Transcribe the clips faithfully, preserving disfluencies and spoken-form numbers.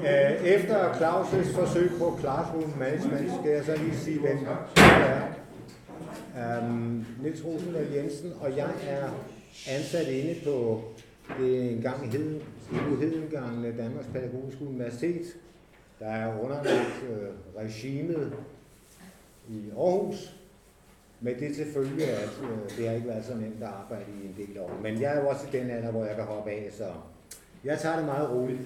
Efter Claus' forsøg på Classroom Management, skal jeg så lige sige, hvem jeg er. Um, Niels Rosendahl Jensen, og jeg er ansat inde på det engang hed, uhedengangne Danmarks Pædagogiske Universitet, der er underlagt øh, regimet i Aarhus, med det til følge, at øh, det har ikke været så nemt at arbejde i en del år. Men jeg er jo også i den alder, hvor jeg kan hoppe af, så jeg tager det meget roligt.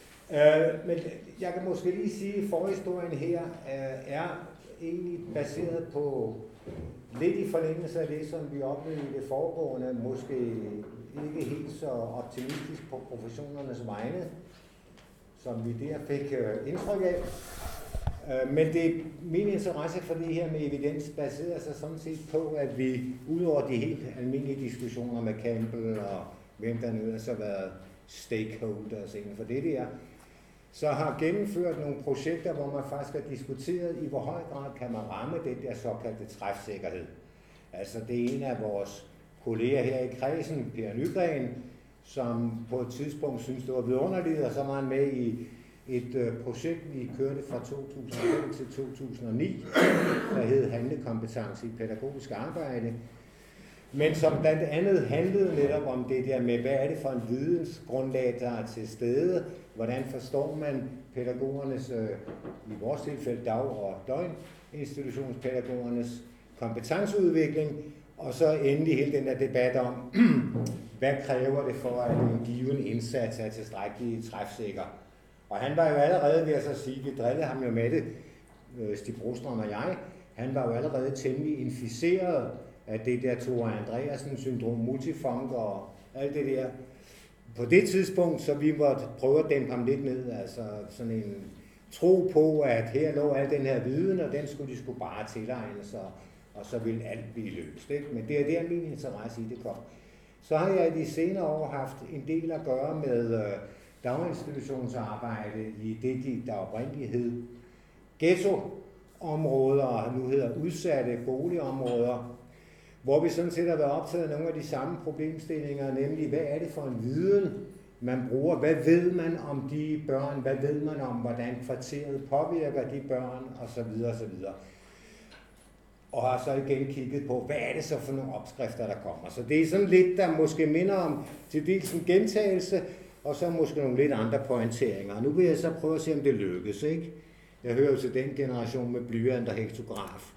Øh, men jeg kan måske lige sige, at forhistorien her øh, er egentlig baseret på lidt i forlængelse af det, som vi oplevede i det foregående, måske ikke helt så optimistisk på professionernes vegne, som vi der fik øh, indtryk af. Øh, men det, min interesse for det her med evidens baserer sig sådan set på, at vi udover de helt almindelige diskussioner med Campbell og hvem der nu ellers har været stakeholders inden for det der, så har gennemført nogle projekter, hvor man faktisk har diskuteret, i hvor høj grad kan man ramme den der såkaldte træfsikkerhed. Altså det er en af vores kolleger her i kredsen, Per Nygren, som på et tidspunkt synes det var vidunderligt, og så var han med i et øh, projekt, vi kørte fra to tusind og fem til to tusind og ni, der hed Handlekompetence i pædagogisk arbejde, men som blandt andet handlede netop om det der med, hvad er det for en vidensgrundlag, der er til stede, hvordan forstår man pædagogernes, øh, i vores tilfælde dag- og døgninstitutionspædagogernes kompetenceudvikling, og så endelig hele den der debat om, hvad kræver det for, at en given indsats er tilstrækkeligt træfsikker. Og han var jo allerede ved at så sige, vi drillede ham jo med det, Stig Brostrøm og jeg, han var jo allerede temmelig inficeret af det der Tore Andreasen-syndrom, multifunk og alt det der. På det tidspunkt, så vi måtte prøve at dæmpe ham lidt ned, altså sådan en tro på, at her lå al den her viden, og den skulle de skulle bare tilegne sig, og så ville alt blive løst. Ikke? Men det er der min interesse i det kom. Så har jeg i de senere år haft en del at gøre med øh, daginstitutionsarbejde i det, de, der oprindeligt hed ghettoområder, og nu hedder udsatte boligområder, hvor vi sådan set har været optaget af nogle af de samme problemstillinger, nemlig hvad er det for en viden, man bruger, hvad ved man om de børn, hvad ved man om, hvordan kvarteret påvirker de børn, osv. osv. Og har så igen kigget på, hvad er det så for nogle opskrifter, der kommer. Så det er sådan lidt, der måske minder om til dels en gentagelse, og så måske nogle lidt andre pointeringer. Nu vil jeg så prøve at se, om det lykkes, ikke? Jeg hører jo til den generation med blyant og hektograf.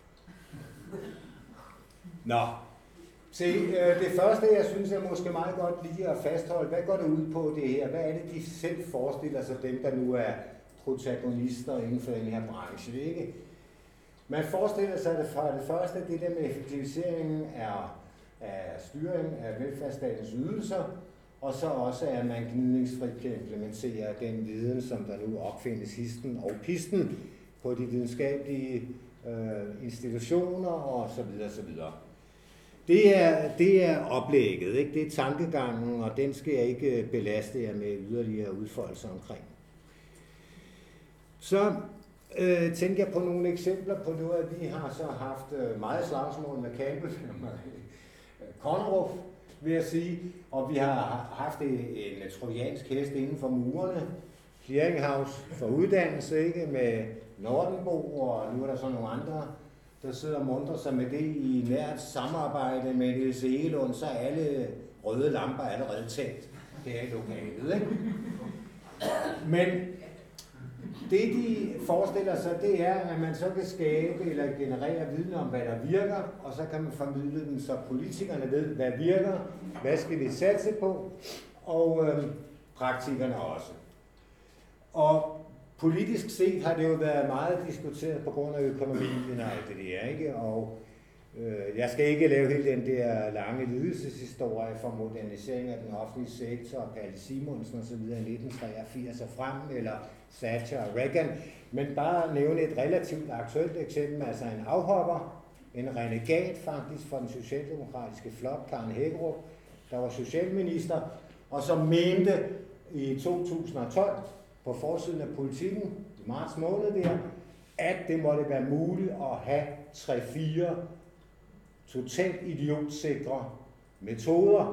Nå, se, det første, jeg synes, er måske meget godt lige at fastholde, hvad går det ud på det her? Hvad er det, de selv forestiller sig, dem der nu er protagonister inden for den her branche, ikke? Man forestiller sig det fra det første, det der med effektiviseringen af, af styring af velfærdsstatens ydelser, og så også, at man gnidningsfrit kan implementere den viden, som der nu opfindes histen og pisten på de videnskabelige øh, institutioner og så videre, så videre. Det er, det er oplægget, ikke? Det er tankegangen, og den skal jeg ikke belaste jer med yderligere udfoldelser omkring. Så øh, tænker jeg på nogle eksempler på noget, at vi har så haft øh, meget slagsmål med Campbell, Conrup, vil jeg sige, og vi har haft en, en trojansk hest inden for murene, Clearinghouse for uddannelse, ikke, med Nordenbo, og nu er der så nogle andre, der sidder og mundrer sig med det i nært samarbejde med Niels Egelund, så er alle røde lamper allerede tændt. Det er i lokalet, ikke? Men det, de forestiller sig, det er, at man så kan skabe eller generere viden om, hvad der virker, og så kan man formidle den, så politikerne ved, hvad virker, hvad skal vi satse på, og øh, praktikerne også. Og politisk set har det jo været meget diskuteret på grund af økonomien og alt det der, ikke? Og øh, jeg skal ikke lave hele den der lange lidelseshistorie for modernisering af den offentlige sektor, og Palle Simonsen osv. i nitten treogfirs og frem, eller Thatcher og Reagan, men bare nævne et relativt aktuelt eksempel, altså en afhopper, en renegat faktisk fra den socialdemokratiske flok, Karen Hækkerup, der var socialminister, og som mente i to tusind og tolv, på forsiden af Politikken, i marts måned der, at det måtte være muligt at have tre fire totalt idiotsikre metoder,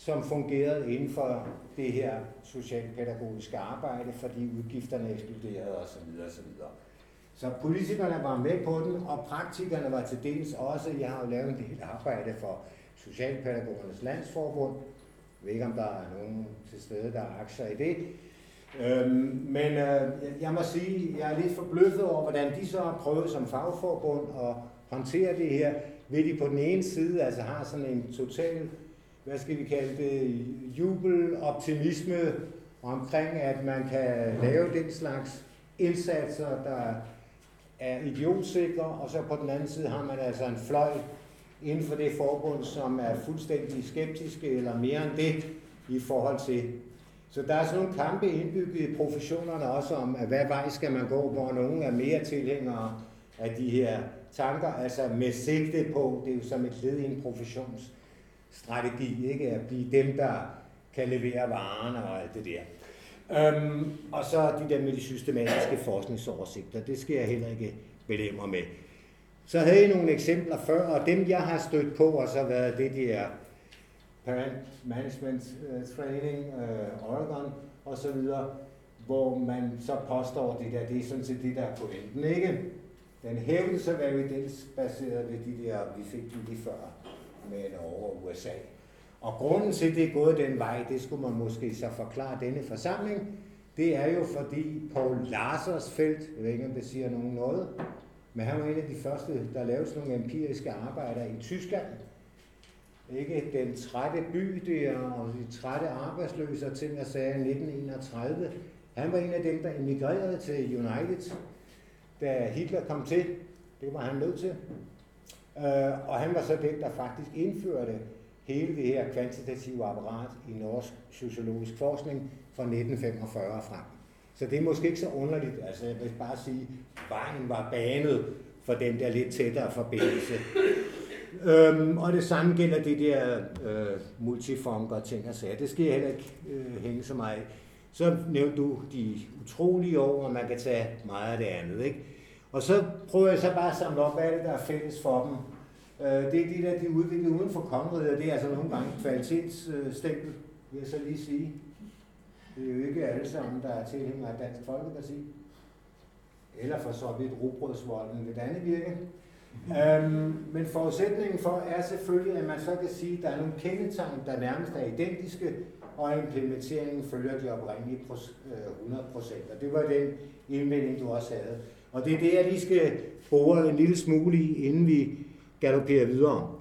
som fungerede inden for det her socialpædagogiske arbejde, fordi udgifterne eksploderede osv. osv. Så politikerne var med på den, og praktikerne var til dels også. Jeg har jo lavet en del arbejde for Socialpædagogernes Landsforbund. Jeg ved ikke, om der er nogen til stede, der har aktier i det. Øhm, men øh, jeg må sige, jeg er lidt forbløffet over, hvordan de så har prøvet som fagforbund at håndtere det her, ved de på den ene side altså har sådan en total, hvad skal vi kalde det, jubel, optimisme omkring, at man kan lave den slags indsatser, der er idiotsikre, og så på den anden side har man altså en fløj inden for det forbund, som er fuldstændig skeptiske, eller mere end det, i forhold til. Så der er sådan nogle kampe indbygget i professionerne også om, at hvad vej skal man gå, hvor nogen er mere tilhængere af de her tanker, altså med sigte på, det er jo som et led i en professionsstrategi, ikke? At blive dem, der kan levere varerne og alt det der. Øhm, og så de der med de systematiske forskningsoversigter, det skal jeg heller ikke belemre med. Så havde jeg nogle eksempler før, og dem jeg har stødt på, og så har været det der Parent Management uh, Training, uh, Oregon og så videre, hvor man så påstår det der, det er sådan set det der er pointen, ikke? Den hævdelse var evidensbaseret ved de der, vi fik de lige før med Norge og U S A. Og grunden til, det er gået den vej, det skulle man måske så forklare denne forsamling, det er jo fordi Paul Lazarsfeld, jeg ved ikke om det siger nogen noget, men han var en af de første, der lavede sådan nogle empiriske arbejder i Tyskland. Ikke den trætte by der, og de trætte arbejdsløse og ting, jeg sagde i nitten enogtredive. Han var en af dem, der emigrerede til United, da Hitler kom til. Det var han nødt til. Og han var så den, der faktisk indførte hele det her kvantitative apparat i norsk sociologisk forskning fra nitten femogfyrre frem. Så det er måske ikke så underligt, altså jeg vil bare sige, at vejen var banet for den der lidt tættere forbindelse. Øhm, og det samme gælder det der øh, multifunker ting og sager. Det skal jeg heller ikke øh, hænge så meget. Så nævnte du de utrolige år, og man kan tage meget af det andet, ikke? Og så prøver jeg så bare at samle op, hvad er det, der er fælles for dem. Øh, det er de der, de er udviklet uden for kongeriget, og det er altså nogle gange kvalitetsstempel, vil jeg så lige sige. Det er jo ikke alle sammen, der er tilhængere af Dansk Folkeparti. Eller for så vidt rugbrødsvolden ved Dannevirke. Øhm, men forudsætningen for er selvfølgelig, at man så kan sige, at der er nogle kendetegn, der nærmest er identiske, og implementeringen følger de oprindelige hundrede procent. Og det var den indvending, du også havde. Og det er det, jeg lige skal bore en lille smule i, inden vi galopperer videre.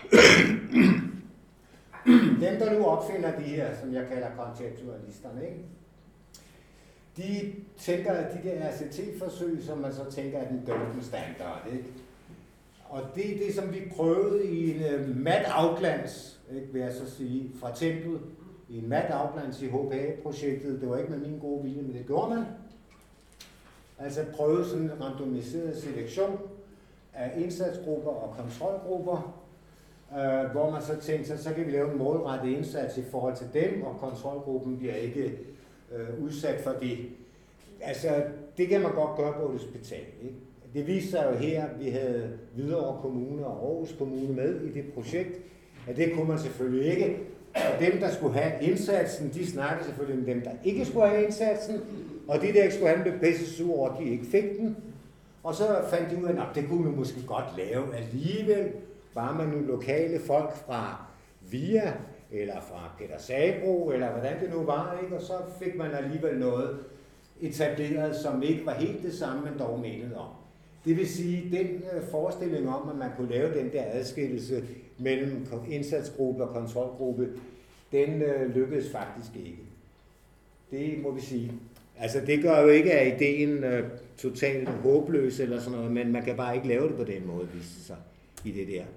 Dem, der nu opfinder de her, som jeg kalder konceptualisterne, ikke? De tænker, at de der R C T-forsøg, som man så tænker er den golden standard, ikke? Og det er det, som vi prøvede i en uh, mat afglans, ikke, vil jeg så sige, fra templet, i en mat afglans i H P A-projektet. Det var ikke med min gode vilje, men det gjorde man. Altså prøvede sådan en randomiseret selektion af indsatsgrupper og kontrolgrupper, øh, hvor man så tænkte sig, så kan vi lave en målrettet indsats i forhold til dem, og kontrolgruppen bliver ikke øh, udsat for det. Altså, det kan man godt gøre på et hospital, ikke? Det viste sig jo her, at vi havde Hvidovre Kommune og Aarhus Kommune med i det projekt, at det kunne man selvfølgelig ikke. Og dem, der skulle have indsatsen, de snakkede selvfølgelig med dem, der ikke skulle have indsatsen, og de, der ikke skulle have den, blev pisse sure over, at de ikke fik den. Og så fandt de ud af, at det kunne man måske godt lave alligevel, bare man nu lokale folk fra V I A, eller fra Peter Sabro, eller hvordan det nu var, ikke? Og så fik man alligevel noget etableret, som ikke var helt det samme, men dog mindede om. Det vil sige, den øh, forestilling om, at man kunne lave den der adskillelse mellem indsatsgruppe og kontrolgruppe, den øh, lykkedes faktisk ikke. Det må vi sige. Altså det gør jo ikke, at ideen øh, totalt håbløs eller sådan noget, men man kan bare ikke lave det på den måde, viste sig i det der.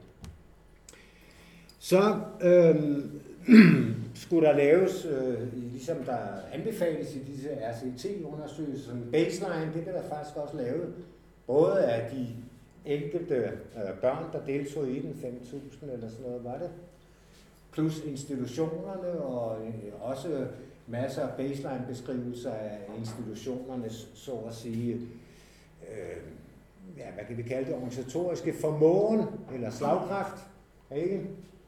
Så øh, skulle der laves, øh, ligesom der anbefales i disse R C T-undersøgelser, som baseline, det blev der faktisk også lavet, både af de enkelte øh, børn, der deltog i den, fem tusind eller sådan noget var det, plus institutionerne og øh, også masser af baseline-beskrivelser af institutionernes, så at sige, øh, ja, hvad kan vi kalde det, organisatoriske formåen eller slagkraft, ikke?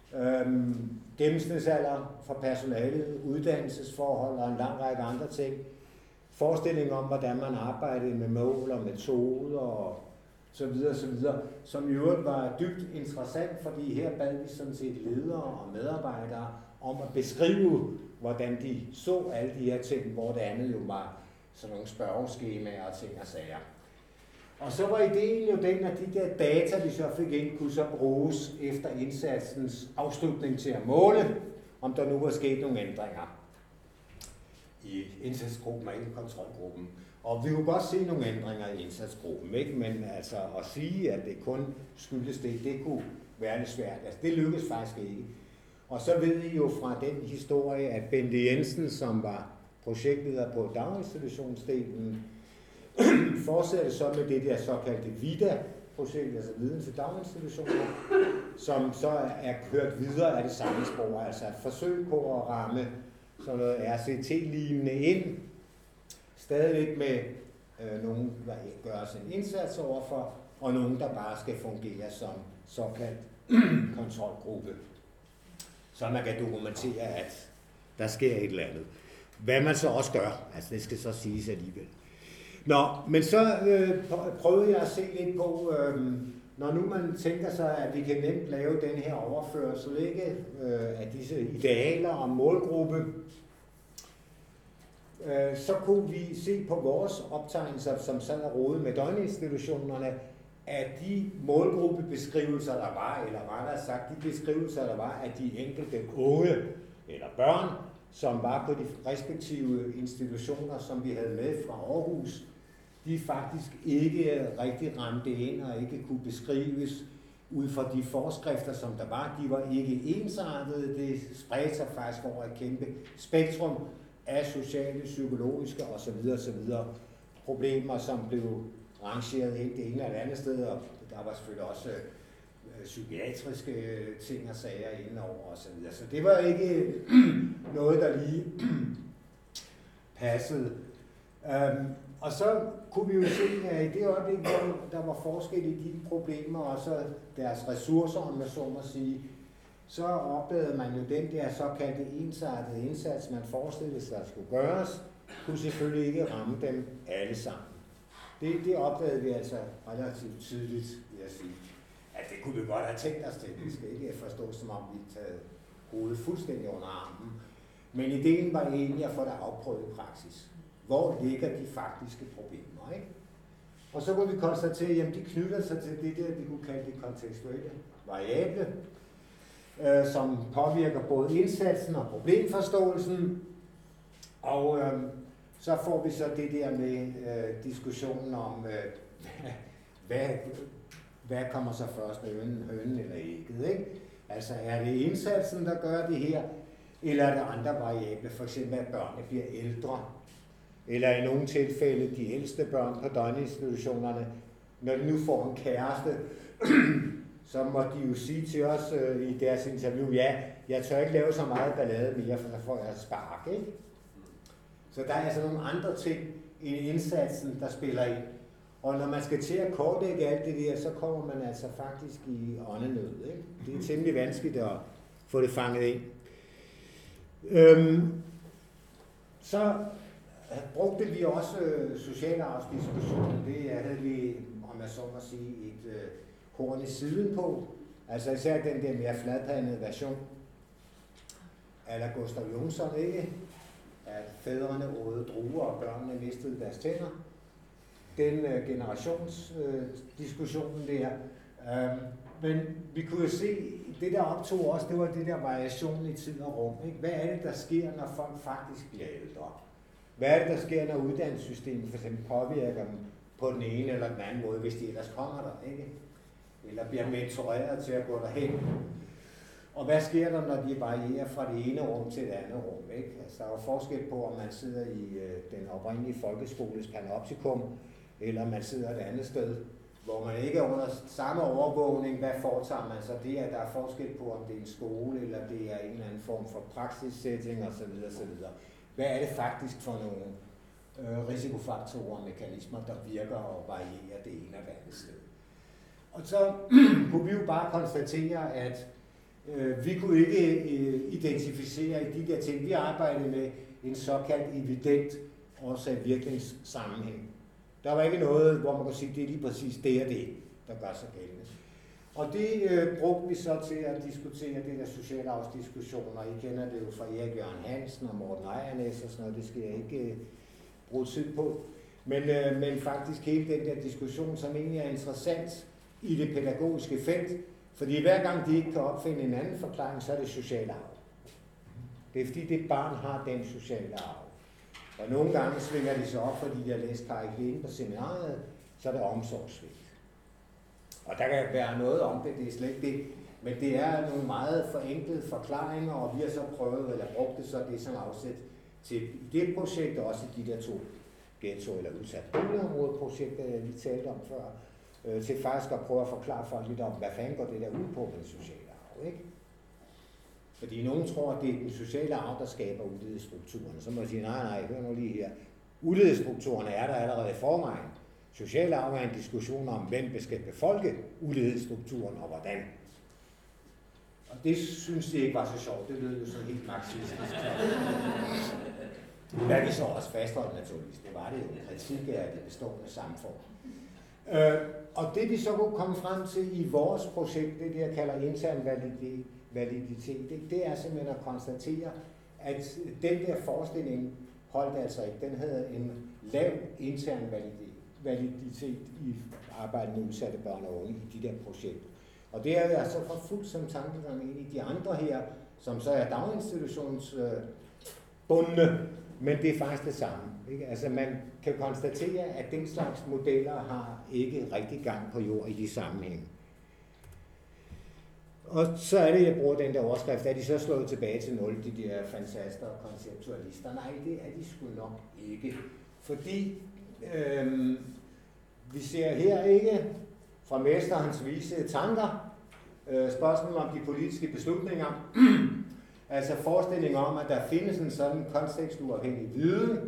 Øhm, gennemsnitsalder for personalet, uddannelsesforhold og en lang række andre ting. Forestilling om, hvordan man arbejdede med mål og metoder og så videre, så videre, som i øvrigt var dybt interessant, fordi her bad vi sådan set ledere og medarbejdere om at beskrive, hvordan de så alle de her ting, hvor det andet jo var sådan nogle spørgeskemaer og ting og sager. Og så var ideen jo den, at de der data, vi så fik ind, kunne så bruges efter indsatsens afslutning til at måle, om der nu var sket nogle ændringer i indsatsgruppen og i kontrolgruppen. Og vi kunne godt se nogle ændringer i indsatsgruppen, ikke? Men altså at sige, at det kun skyldes det, det kunne være lidt svært. Altså det lykkedes faktisk ikke. Og så ved I jo fra den historie, at Bente Jensen, som var projektleder på daginstitutionsdelen, fortsatte så med det der såkaldte VIDA-projekt, altså viden til daginstitutioner, som så er kørt videre af det samme spor, altså et forsøg på at ramme sådan noget R C T-lignende ind, stadigvæk med øh, nogen, der gør sig en indsats overfor, og nogen, der bare skal fungere som såkaldt kontrolgruppe, så man kan dokumentere, at der sker et eller andet. Hvad man så også gør, altså det skal så siges alligevel. Nå, men så øh, prøvede jeg at se lidt på, øh, når nu man tænker sig, at vi kan nemt lave den her overførsel, ikke, øh, af disse idealer og målgruppe, øh, så kunne vi se på vores optegnelser, som sad og rode med døgninstitutionerne, at de målgruppebeskrivelser, der var, eller rettere sagt, de beskrivelser, der var af de enkelte unge eller børn, som var på de respektive institutioner, som vi havde med fra Aarhus, de faktisk ikke rigtig ramte ind og ikke kunne beskrives ud fra de forskrifter, som der var. De var ikke ensartede. Det spredte sig faktisk over et kæmpe spektrum af sociale, psykologiske osv. osv. problemer, som blev rangeret ind det ene eller andet sted, og der var selvfølgelig også øh, psykiatriske ting og sager indenover osv. Så det var ikke noget, der lige passede. Um, og så kunne vi jo se, at i det øjeblik, hvor der var forskel i de problemer og så deres ressourcer, om jeg så må sige, så opdagede man jo den der såkaldte ensartede indsats, man forestillede sig, der skulle gøres, kunne selvfølgelig ikke ramme dem alle sammen. Det, det opdagede vi altså relativt tydeligt, vil jeg sige. At det kunne vi godt have tænkt os til. Vi skal ikke forstå, som om vi taget hovedet fuldstændig under armen. Men ideen var egentlig at få det afprøvet i praksis. Hvor ligger de faktiske problemer, ikke? Og så kunne vi konstatere, at de knytter sig til det der, vi kunne kalde det kontekstuelle variable, øh, som påvirker både indsatsen og problemforståelsen. Og øh, så får vi så det der med øh, diskussionen om, øh, hvad, hvad kommer så først, hønen, hønen eller ægget, ikke? Altså er det indsatsen, der gør det her, eller er det andre variable, for eksempel at børnene bliver ældre, eller i nogle tilfælde de ældste børn på døgninstitutionerne, når de nu får en kæreste, så må de jo sige til os øh, i deres interview, ja, jeg tør ikke lave så meget ballade mere, for så får jeg et spark, ikke? Så der er altså nogle andre ting i indsatsen, der spiller ind. Og når man skal til at kortlægge alt det der, så kommer man altså faktisk i åndenød, ikke? Det er temmelig vanskeligt at få det fanget ind. Øhm, så brugte vi også øh, socialarvsdiskussionen. Det havde vi, om jeg så må sige, et øh, horn i siden på. Altså især den der mere fladpandede version a la Gustav Jonsson, ikke? At fædrene åd druer og børnene mistede deres tænder. Den øh, generationsdiskussionen øh, der. Øh, men vi kunne jo se, det der optog også, det var det der variation i tid og rum. Ikke? Hvad er det, der sker, når folk faktisk bliver ældre? Hvad er det, der sker, når uddannelsessystemet for eksempel påvirker dem på den ene eller den anden måde, hvis de ellers kommer der, ikke? Eller bliver mentoreret til at gå derhen? Og hvad sker der, når de varierer fra det ene rum til det andet rum? Ikke? Altså, der er jo forskel på, om man sidder i øh, den oprindelige folkeskoles panoptikum, eller man sidder et andet sted, hvor man ikke er under samme overvågning. Hvad foretager man så? Det er, der er forskel på, om det er en skole, eller det er en eller anden form for praksissætning osv. osv. Hvad er det faktisk for nogle øh, risikofaktorer og mekanismer, der virker og varierer det ene og det andet sted? Og så kunne vi jo bare konstatere, at Øh, vi kunne ikke øh, identificere i de der ting. Vi arbejdede med en såkaldt evident årsag-virkningssammenhæng. Der var ikke noget, hvor man kunne sige, det er lige præcis det og det, der gør sig gældende. Og det øh, brugte vi så til at diskutere det der socialarvsdiskussioner. I kender det jo fra Erik Jørgen Hansen og Morten Ejernes og sådan noget, det skal jeg ikke øh, bruge tid på. Men, øh, men faktisk hele den der diskussion, som egentlig er interessant i det pædagogiske felt, fordi hver gang de ikke kan opfinde en anden forklaring, så er det social arv. Det er fordi det barn har den sociale arv. Og nogle gange svinger de sig op, fordi de har læst Kari Klene på seminariet, så er det omsorgsvigt. Og der kan være noget om det, det er slet ikke det, men det er nogle meget forenklede forklaringer, og vi har så prøvet, eller brugt det så det som afsæt til det projekt, og også de der to ghetto- eller udsat boligområde-projekter, jeg lige talte om før, øh, til faktisk at prøve at forklare folk lidt om, hvad fanden går det der ud på med den sociale arv, ikke? Fordi nogen tror, at det er den sociale arv, der skaber ulighedsstrukturerne. Så må jeg sige, nej, nej, hør nu lige her. Ulighedsstrukturerne er der allerede i forvejen. Social arv er en diskussion om, hvem skal befolke ulighedsstrukturen og hvordan. Og det synes jeg ikke var så sjovt. Det lød jo så helt marxistisk. Hvad vi så også fastholdt naturligvis, det var det jo en kritik af det bestående samfund. Øh, og det vi så kunne komme frem til i vores projekt, det der kalder intern validitet, validitet det, det er simpelthen at konstatere, at den der forestilling holdt altså ikke. Den havde en lav intern validitet, validitet i arbejdet med udsatte børn og unge i de der projekter. Og det er altså forfulgt som tankegang ind i de andre her, som så er daginstitutionsbundne, øh, men det er faktisk det samme. Ikke? Altså man kan konstatere, at den slags modeller har ikke rigtig gang på jord i de sammenhænge. Og så er det, jeg bruger den der overskrift, er de så slået tilbage til nul, de der fantaster og konceptualister? Nej, det er de sgu nok ikke. Fordi øhm, vi ser her ikke fra mesterens vise tanker, øh, spørgsmål om de politiske beslutninger, altså forestilling om, at der findes en sådan kontekstuafhængig viden,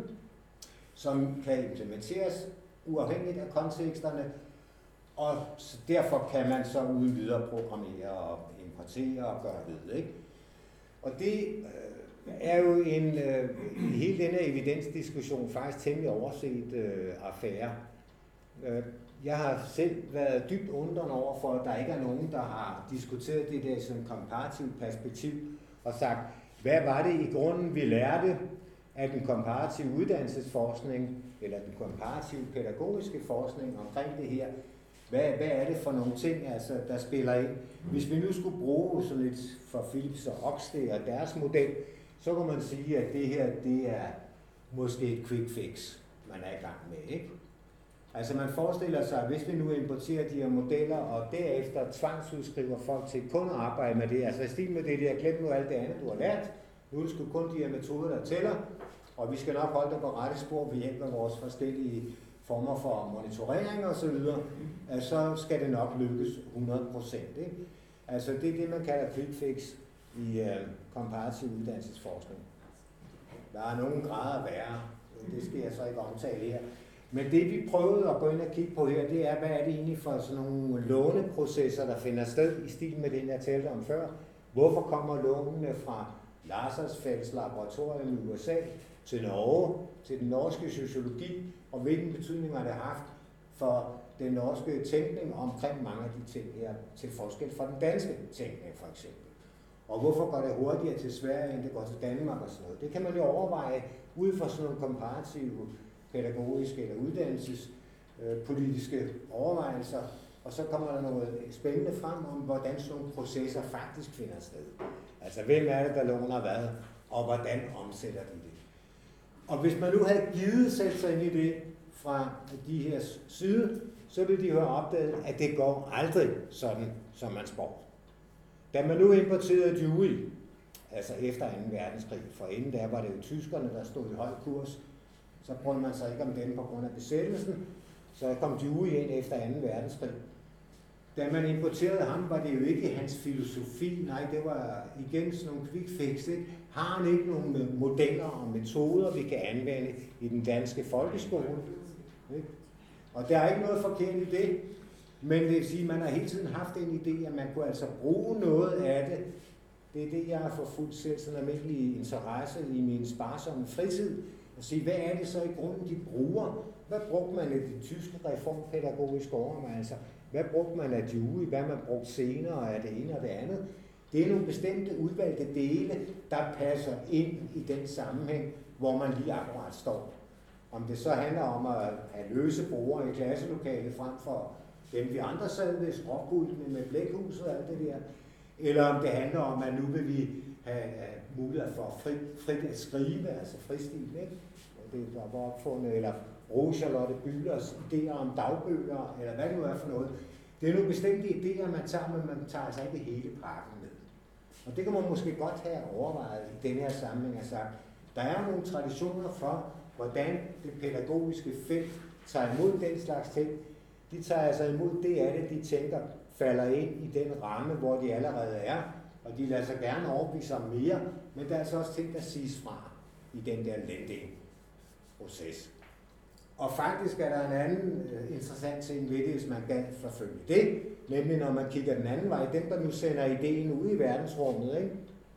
som kan implementeres uafhængigt af konteksterne, og derfor kan man så uden videre programmere og importere og gøre ved, ikke? Og det øh, er jo en, øh, i hele denne evidensdiskussion faktisk temmelig overset øh, affære. Øh, jeg har selv været dybt undrende over for, at der ikke er nogen, der har diskuteret det der som komparativt perspektiv og sagt, hvad var det i grunden, vi lærte af den komparative uddannelsesforskning eller den komparative pædagogiske forskning omkring det her. Hvad, hvad er det for nogle ting, altså, der spiller ind? Hvis vi nu skulle bruge sådan lidt for Philips og Oxley og deres model, så kan man sige, at det her, det er måske et quick fix, man er i gang med, ikke? Altså man forestiller sig, at hvis vi nu importerer de her modeller, og derefter tvangsudskriver folk til kun at arbejde med det, altså i stil med det der, glem nu alt det andet, du har lært, nu er det sgu kun de her metoder, der tæller, og vi skal nok holde dig på rette spor ved hjælp af vores forskellige former for monitorering og så videre, så skal det nok lykkes hundrede procent. Ikke? Altså det er det, man kalder quick fix i uh, komparativ uddannelsesforskning. Der er nogle grader værre, det skal jeg så ikke omtale her. Men det vi prøvede at gå ind og kigge på her, det er, hvad er det egentlig for sådan nogle låneprocesser, der finder sted i stil med den, jeg talte om før. Hvorfor kommer lånene fra Lazarsfelds laboratorium i U S A til Norge, til den norske sociologi, og hvilken betydning har det haft for den norske tænkning omkring mange af de ting her, til forskel fra den danske tænkning for eksempel. Og hvorfor går det hurtigere til Sverige, end det går til Danmark og sådan noget. Det kan man jo overveje ud fra sådan nogle komparative pædagogiske eller uddannelsespolitiske overvejelser, og så kommer der noget spændende frem om, hvordan sådan nogle processer faktisk finder sted. Altså, hvem er det, der låner hvad, og hvordan omsætter de det? Og hvis man nu havde givet sætte sig ind i det fra de her side, så ville de jo have opdaget, at det går aldrig sådan, som man spår. Da man nu importerede Dewey, altså efter anden verdenskrig, for inden der var det jo tyskerne, der stod i høj kurs, så brugte man sig ikke om dem på grund af besættelsen, så kom Dewey ind efter anden verdenskrig. Da man importerede ham, var det jo ikke hans filosofi, nej, det var igen sådan nogle quick fix, ikke? Har han ikke nogle modeller og metoder, vi kan anvende i den danske folkeskole? Ikke? Og der er ikke noget forkert i det, men det vil sige, at man har hele tiden haft en idé, at man kunne altså bruge noget af det Det er det, jeg har forfulgt selv sådan almindelig interesse i min sparsomme fritid. Og sige, hvad er det så i grunden, de bruger? Hvad brugte man af de tyske reformpædagogiske overvejelser? Hvad brugte man af Dewey? Hvad man brugte senere af det ene og det andet? Det er nogle bestemte udvalgte dele, der passer ind i den sammenhæng, hvor man lige akkurat står. Om det så handler om at have løse brugere i klasselokalet frem for dem vi andre sad ved skråpultene med blækhuset og alt det der, eller om det handler om, at nu vil vi have, have mulighed for frit, frit at skrive, altså fristil, ikke? Det der var opfundet, eller Rose Charlotte Bühlers idéer om dagbøger, eller hvad det nu er for noget. Det er nogle bestemte idéer, man tager, men man tager altså ikke hele pakken med. Og det kan man måske godt have overvejet i denne her sammenhæng og sagt, der er nogle traditioner for, hvordan det pædagogiske felt tager imod den slags ting. De tager altså imod det af det, de tænker falder ind i den ramme, hvor de allerede er, og de lader sig gerne overbevise om mere, men der er altså også ting, der siges fra i den der lending-proces. Og faktisk er der en anden uh, interessant ting ved det, hvis man kan forfølge det, nemlig når man kigger den anden vej, dem der nu sender ideen ud i verdensrummet, ikke?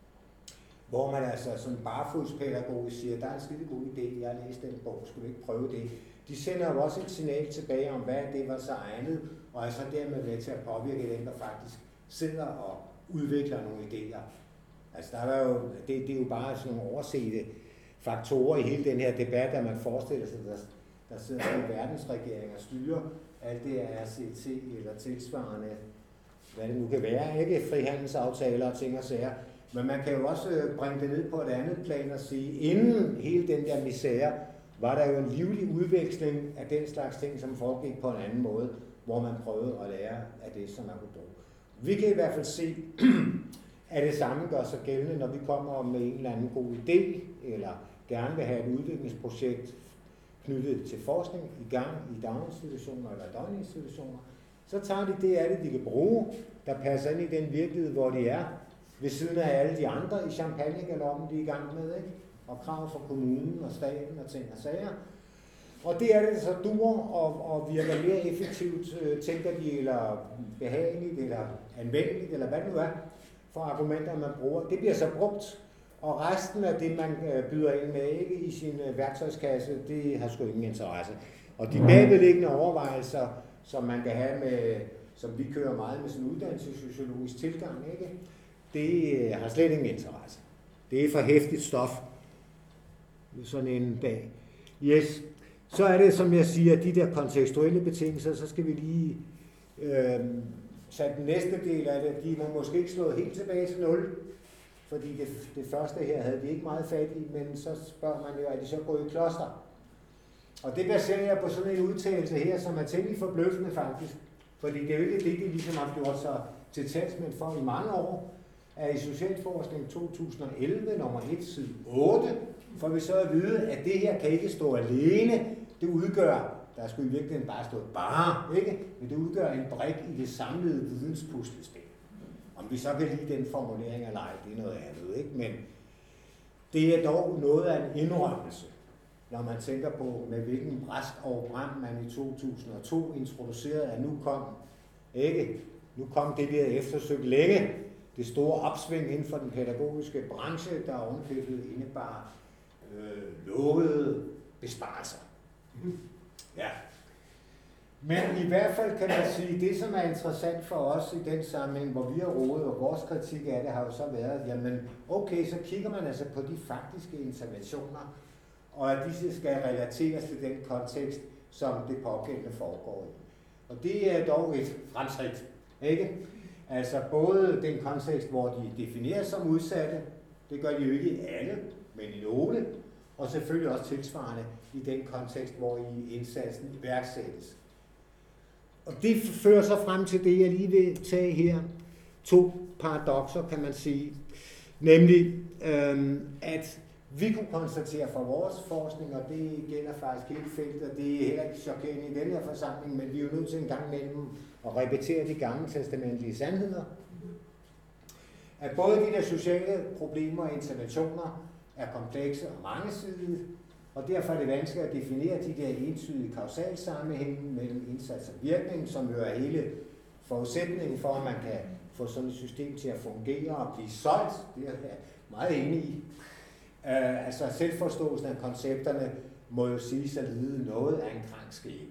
Hvor man altså sådan barefodspædagogisk siger, der er en skide god idé, jeg har læst den bog, skal vi ikke prøve det? De sender jo også et signal tilbage om, hvad det var så egnet, og er så dermed med til at påvirke dem, der faktisk sidder og udvikler nogle idéer. Altså der er jo, det, det er jo bare sådan nogle oversete faktorer i hele den her debat, at man forestiller sig, der, der sidder en verdensregering og styrer alt det er R C T eller tilsvarende, hvad det nu kan være, ikke frihandelsaftaler og ting og sager. Men man kan jo også bringe det ned på et andet plan og sige, inden hele den der misære, var der jo en livlig udveksling af den slags ting, som foregik på en anden måde, hvor man prøvede at lære af det, som man kunne bruge. Vi kan i hvert fald se, at det samme gør sig gældende, når vi kommer med en eller anden god idé, eller gerne vil have et udviklingsprojekt knyttet til forskning i gang i daginstitutioner eller døgninstitutioner. Så tager de det af det, de kan bruge, der passer ind i den virkelighed, hvor de er, ved siden af alle de andre i champagnegaloppen, de er i gang med, ikke? Og krav fra kommunen og staten og ting og sager. Og det er det, så duer og, og virker mere effektivt, øh, tænker de, eller behageligt, eller anvendeligt, eller hvad det nu er, for argumenter, man bruger. Det bliver så brugt, og resten af det, man øh, byder ind med, ikke i sin øh, værktøjskasse, det har sgu ingen interesse. Og de bagvedliggende overvejelser, som man kan have med, som vi kører meget med sådan en uddannelsessociologisk tilgang, ikke? Det øh, har slet ingen interesse. Det er for hæftigt stof. Sådan en dag. Yes. Så er det, som jeg siger, de der kontekstuelle betingelser, så skal vi lige øh, tage den næste del af det. De må måske ikke slået helt tilbage til nul, fordi det, det første her havde de ikke meget fat i, men så spørger man jo, er de så gået i kloster? Og det baserer jeg på sådan en udtalelse her, som er temmelig forbløffende faktisk, fordi det er jo ikke det, de ligesom har gjort sig til talsmænd for i mange år, at i Socialforskning to tusind og elleve, nummer et, side otte, får vi så at vide, at det her kan ikke stå alene. Det udgør, der skulle i virkeligheden bare stå bare, ikke? Men det udgør en brik i det samlede videnspuslespil. Om vi så kan lide den formulering eller ej, det er noget andet, ikke? Men det er dog noget af en indrømmelse, når man tænker på, med hvilken brask og brand man i to tusind og to introducerede, at nu kom, ikke? Nu kom det, vi havde eftersøgt længe, det store opsving inden for den pædagogiske branche, der ovenkøbet indebar øh, lovede besparelser. Ja. Men i hvert fald kan man sige, det som er interessant for os i den sammenhæng, hvor vi har rodet, og vores kritik af det har jo så været, jamen okay, så kigger man altså på de faktiske interventioner, og at disse skal relateres til den kontekst, som det pågældende foregår i. Og det er dog et fremskridt, ikke? Altså både den kontekst, hvor de defineres som udsatte, det gør de jo ikke i alle, men i nogle, og selvfølgelig også tilsvarende i den kontekst, hvor i indsatsen iværksættes. Og det fører så frem til det, jeg lige vil tage her. To paradokser, kan man sige. Nemlig, øhm, at vi kunne konstatere fra vores forskning, og det gælder faktisk hele feltet, og det er heller ikke chokerende i den her forsamling, men vi er jo nødt til en gang imellem at repetere de gamle testamentlige sandheder. At både de der sociale problemer og interventioner er komplekse og mangesidige, og derfor er det vanskeligt at definere de der entydige kausalsammenhænge mellem indsats og virkning, som jo er hele forudsætningen for, at man kan få sådan et system til at fungere og blive solgt. Det er jeg meget enig i. Uh, altså selvforståelsen af koncepterne må jo siges at lide noget af en krank skæbne.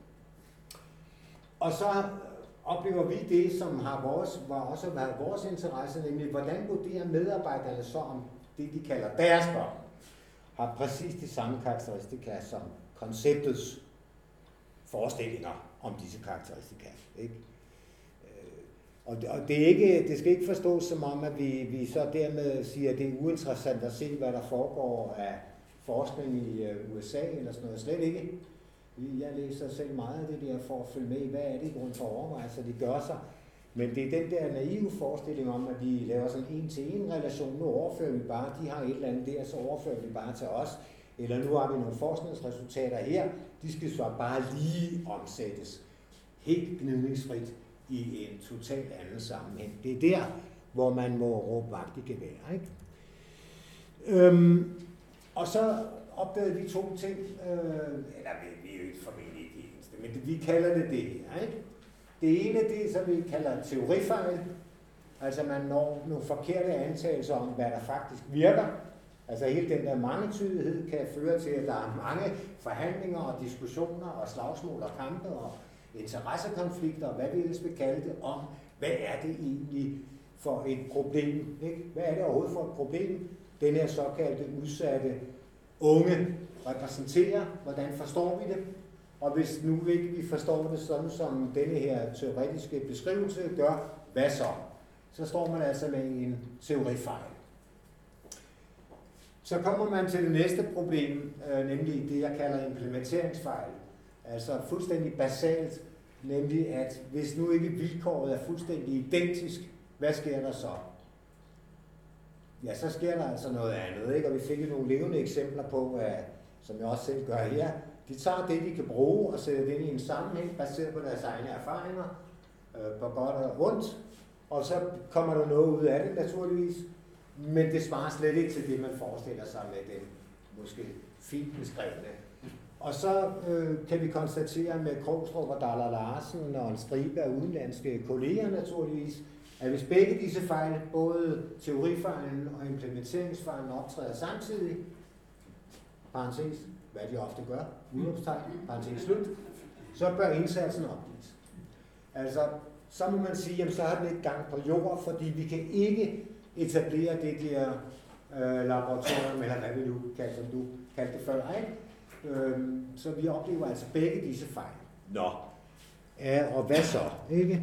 Og så oplever vi det, som har vores, var også været vores interesse, nemlig hvordan vurderer medarbejderne så om det, de kalder deres børn, har præcis de samme karakteristika som konceptets forestillinger om disse karakteristika. Ikke? Og det, og det, er ikke, det skal ikke forstås som om, at vi, vi så dermed siger, at det er uinteressant at se, hvad der foregår af forskning i U S A eller sådan noget. Slet ikke. Jeg læser selv meget af det der for at følge med i, hvad er det i grund for overvejelser, de gør sig. Men det er den der naive forestilling om, at vi laver sådan en en-til-en relation. Nu overfører vi bare, de har et eller andet der, så overfører vi bare til os. Eller nu har vi nogle forskningsresultater her, de skal så bare lige omsættes helt gnidningsfrit i en totalt anden sammenhæng. Det er der, hvor man må råbe vagt i gevær, ikke? Øhm, og så opdagede vi to ting, øh, eller vi, vi er jo ikke formentlig ikke det eneste, men det, vi kalder det det her, ikke? Det ene, det er så vi kalder teorifejl, altså man når nogle forkerte antagelser om, hvad der faktisk virker. Altså hele den der mangetydighed kan føre til, at der er mange forhandlinger og diskussioner og slagsmål og kampe og interessekonflikter, og hvad vi ellers vil kalde det, om, hvad er det egentlig for et problem? Ikke? Hvad er det overhovedet for et problem, den her såkaldte udsatte unge repræsenterer? Hvordan forstår vi det? Og hvis nu ikke vi forstår det sådan, som denne her teoretiske beskrivelse gør, hvad så? Så står man altså med en teorifejl. Så kommer man til det næste problem, øh, nemlig det, jeg kalder implementeringsfejl. Altså fuldstændig basalt, nemlig at hvis nu ikke vilkåret er fuldstændig identisk, hvad sker der så? Ja, så sker der altså noget andet, ikke? Og vi fik jo nogle levende eksempler på, at, som jeg også selv gør her, de tager det, de kan bruge, og sætter det ind i en sammenhæng, baseret på deres egne erfaringer, øh, på godt og ondt, og så kommer der noget ud af det, naturligvis, men det svarer slet ikke til det, man forestiller sig med den måske fint beskrevne. Og så øh, kan vi konstatere med Krogstrup og Daller Larsen og en stribe af udenlandske kolleger naturligvis, at hvis begge disse fejl, både teorifejlen og implementeringsfejlen, optræder samtidig, parentes, hvad de ofte gør, udråbstegn, parentes slut, så bør indsatsen opgives. Altså, så må man sige, jamen så har den ikke gang på jord, fordi vi kan ikke etablere det der øh, laboratorium, eller hvad vi nu kalder, som du kaldte det før, ikke? Øhm, så vi oplever altså begge disse fejl. Nå. Ja, og hvad så? Ikke?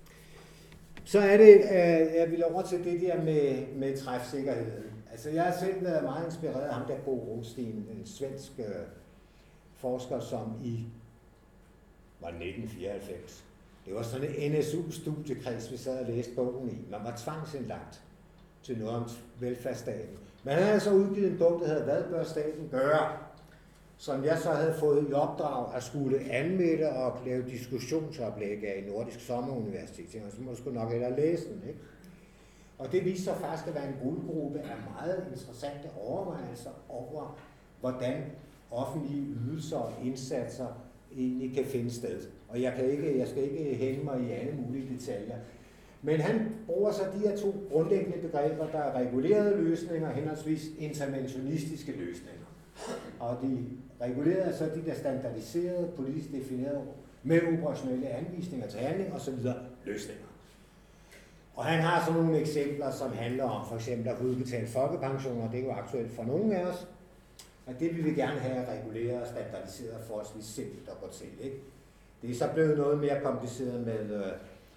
Så er det, øh, jeg vil over til det der med, med træfsikkerheden. Altså jeg har selv været meget inspireret af ham der Bo Rothstein, en svensk øh, forsker, som i var nitten fireoghalvfems. Det var sådan en N S U-studiekreds, vi sad og læste bogen i. Man var tvangsindlagt til noget om velfærdsstaten. Men han havde så udgivet en bog, der hedder Hvad bør staten gøre? Som jeg så havde fået i opdrag at skulle anmelde og lave diskussionsoplæg af i Nordisk Sommeruniversitet. Så må du sgu nok hellere læse den, ikke? Og det viste sig faktisk at være en guldgruppe af meget interessante overvejelser over, hvordan offentlige ydelser og indsatser egentlig kan finde sted. Og jeg, kan ikke, jeg skal ikke hænge mig i alle mulige detaljer. Men han bruger så de her to grundlæggende begreber, der er regulerede løsninger, henholdsvis interventionistiske løsninger. Og de regulerede er så de der standardiserede, politisk definerede, med operationelle anvisninger til handling osv. løsninger. Og han har så nogle eksempler, som handler om for eksempel at udbetale folkepensioner, det er jo aktuelt for nogle af os, og det vil vi gerne have reguleret og standardiseret forholdsvis simpelt at gå til, ikke? Det er så blevet noget mere kompliceret med øh,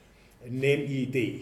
NemID.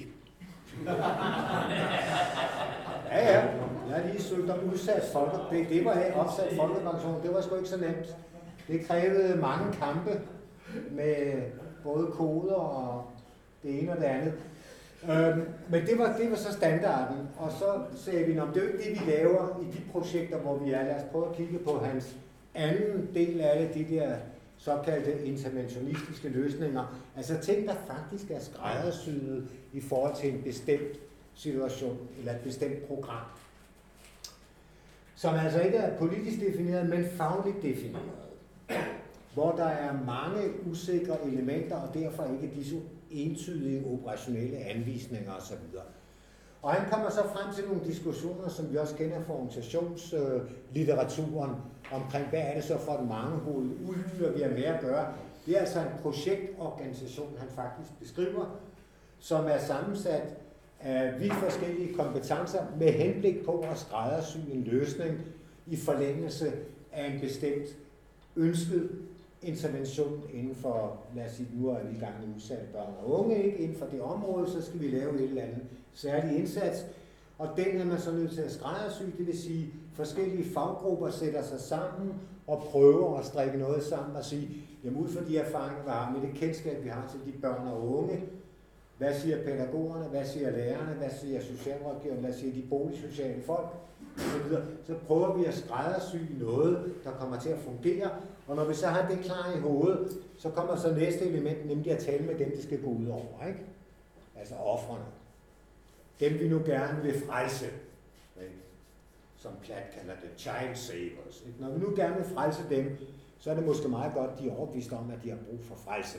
Ja, ja. Jeg har lige søgt om udsat folke. Det, det var ikke opsat folkepension. Det var sgu ikke så nemt. Det krævede mange kampe med både koder og det ene og det andet. Øhm, men det var, det var så standarden. Og så sagde vi, at det er jo ikke det, vi laver i de projekter, hvor vi er. Lad os prøve at kigge på hans anden del af det, de der såkaldte interventionistiske løsninger. Altså ting, der faktisk er skræddersyet i forhold til en bestemt situation eller et bestemt program. Som altså ikke er politisk defineret, men fagligt defineret. hvor der er mange usikre elementer, og derfor ikke disse entydige operationelle anvisninger osv. Og han kommer så frem til nogle diskussioner, som vi også kender fra organisationslitteraturen, omkring hvad er det så for et mangehovedet udbyder vi har med at gøre. Det er altså en projektorganisation, han faktisk beskriver, som er sammensat af vidt forskellige kompetencer med henblik på at skræddersy en løsning i forlængelse af en bestemt ønsket intervention inden for, lad os sige, nu er vi i gang med udsatte børn og unge, ikke? Inden for det område, så skal vi lave et eller andet særlig indsats, og den er man så nødt til at skræddersy, det vil sige, forskellige faggrupper sætter sig sammen og prøver at strikke noget sammen og sige, jamen ud fra de erfaringer, vi har med det kendskab, vi har til de børn og unge, hvad siger pædagogerne, hvad siger lærerne, hvad siger socialrådgiverne, hvad siger de boligsociale folk, osv. Så prøver vi at skræddersy noget, der kommer til at fungere, og når vi så har det klar i hovedet, så kommer så næste element, nemlig at tale med dem, det skal gå ud over, ikke? Altså ofrene. Dem vi nu gerne vil frelse, ikke? Som Platt kalder det, child savers. Ikke? Når vi nu gerne vil frelse dem, så er det måske meget godt, de er overbevist om, at de har brug for frelse.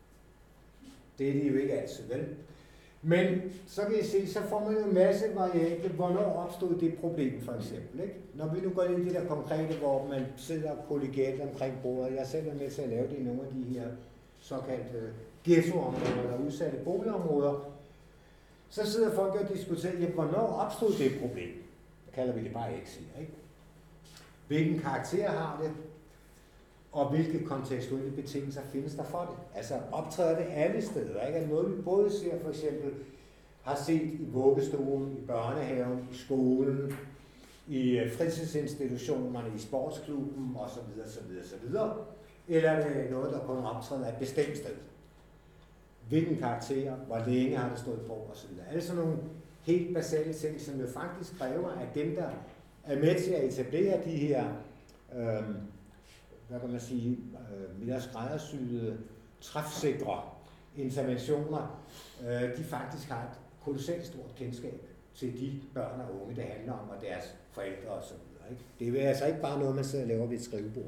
Det er de jo ikke altid, vel? Men så kan I se, så får man jo en masse variable, hvornår opstod det problem for eksempel. Ikke? Når vi nu går ind i det der konkrete, hvor man sidder kollegialt omkring bordet, jeg selv er med til at lave det i nogle af de her såkaldte ghettoområder eller udsatte boligområder, så sidder folk og diskuterer, jamen, hvornår opstod det problem? Det kalder vi det bare exit, ikke? Hvilken karakter har det? Og hvilke kontekstuelle betingelser findes der for det? Altså optræder det alle steder, ikke? Er det noget, vi både ser for eksempel, har set i vuggestuen, i børnehaven, i skolen, i fritidsinstitutionerne, i sportsklubben osv. osv. osv. Eller er det noget, der kun optræder af et bestemt sted? Hvilken karakter, hvor længe har det stået på osv. Er det sådan nogle helt basale ting, som jo faktisk kræver, at dem, der er med til at etablere de her øh, hvad kan man sige, øh, mere skræddersyede, træfsikre interventioner, øh, de faktisk har et kolossalt stort kendskab til de børn og unge, det handler om, og deres forældre osv. Det er altså ikke bare noget, man sidder og laver ved et skrivebord.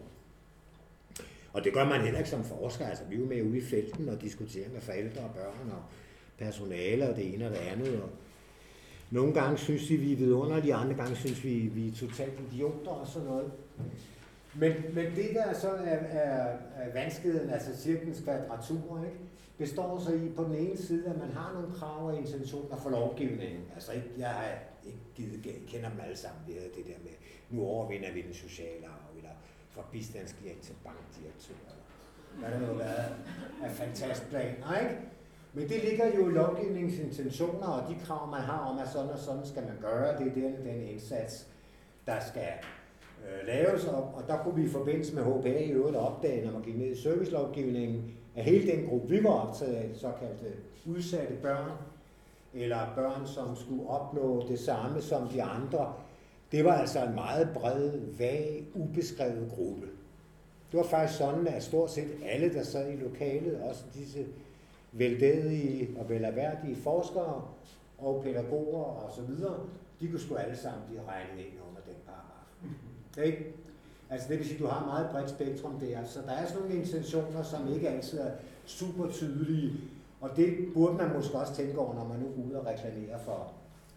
Og det gør man heller ikke som forsker. Altså, vi er jo med ude i felten og diskuterer med forældre og børn og personale og det ene og det andet. Og nogle gange synes vi, vi er vidunderlige, andre gange synes vi, vi er totalt idioter og sådan noget. Men, men det der så er, er, er vanskeligheden, altså cirklens kvadratur, ikke, består så i på den ene side, at man har nogle krav og intentioner for lovgivningen. Altså ikke, jeg har ikke givet, jeg kender dem alle sammen, det det der med, nu overvinder vi den sociale arv, eller fra bistandsklient til bankdirektør, eller hvad der nu har været af fantastplaner, ikke? Men det ligger jo i lovgivningens intentioner, og de krav, man har om, at sådan og sådan skal man gøre, det er den, den indsats, der skal øh, laves, og, og der kunne vi i forbindelse med H P A i øvrigt opdage, når man gik ned i servicelovgivningen, at hele den gruppe, vi var optaget af, såkaldte udsatte børn, eller børn, som skulle opnå det samme som de andre, det var altså en meget bred, vag, ubeskrevet gruppe. Det var faktisk sådan, at stort set alle, der sad i lokalet, også disse veldedige og velerværdige forskere og pædagoger og så videre, de kunne sgu alle sammen blive regnet ind under den paragraf. Ikke? Altså det vil sige, at du har et meget bredt spektrum der, så der er sådan nogle intentioner, som ikke altid er super tydelige, og det burde man måske også tænke over, når man nu går ud og reklamerer for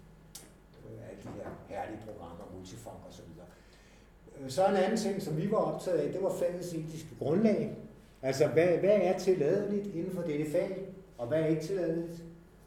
øh, alle de her herlige programmer, multifunk og så videre. Så en anden ting, som vi var optaget af, det var fælles etiske grundlag. Altså, hvad, hvad er tilladeligt inden for dette fag, og hvad er ikke tilladeligt?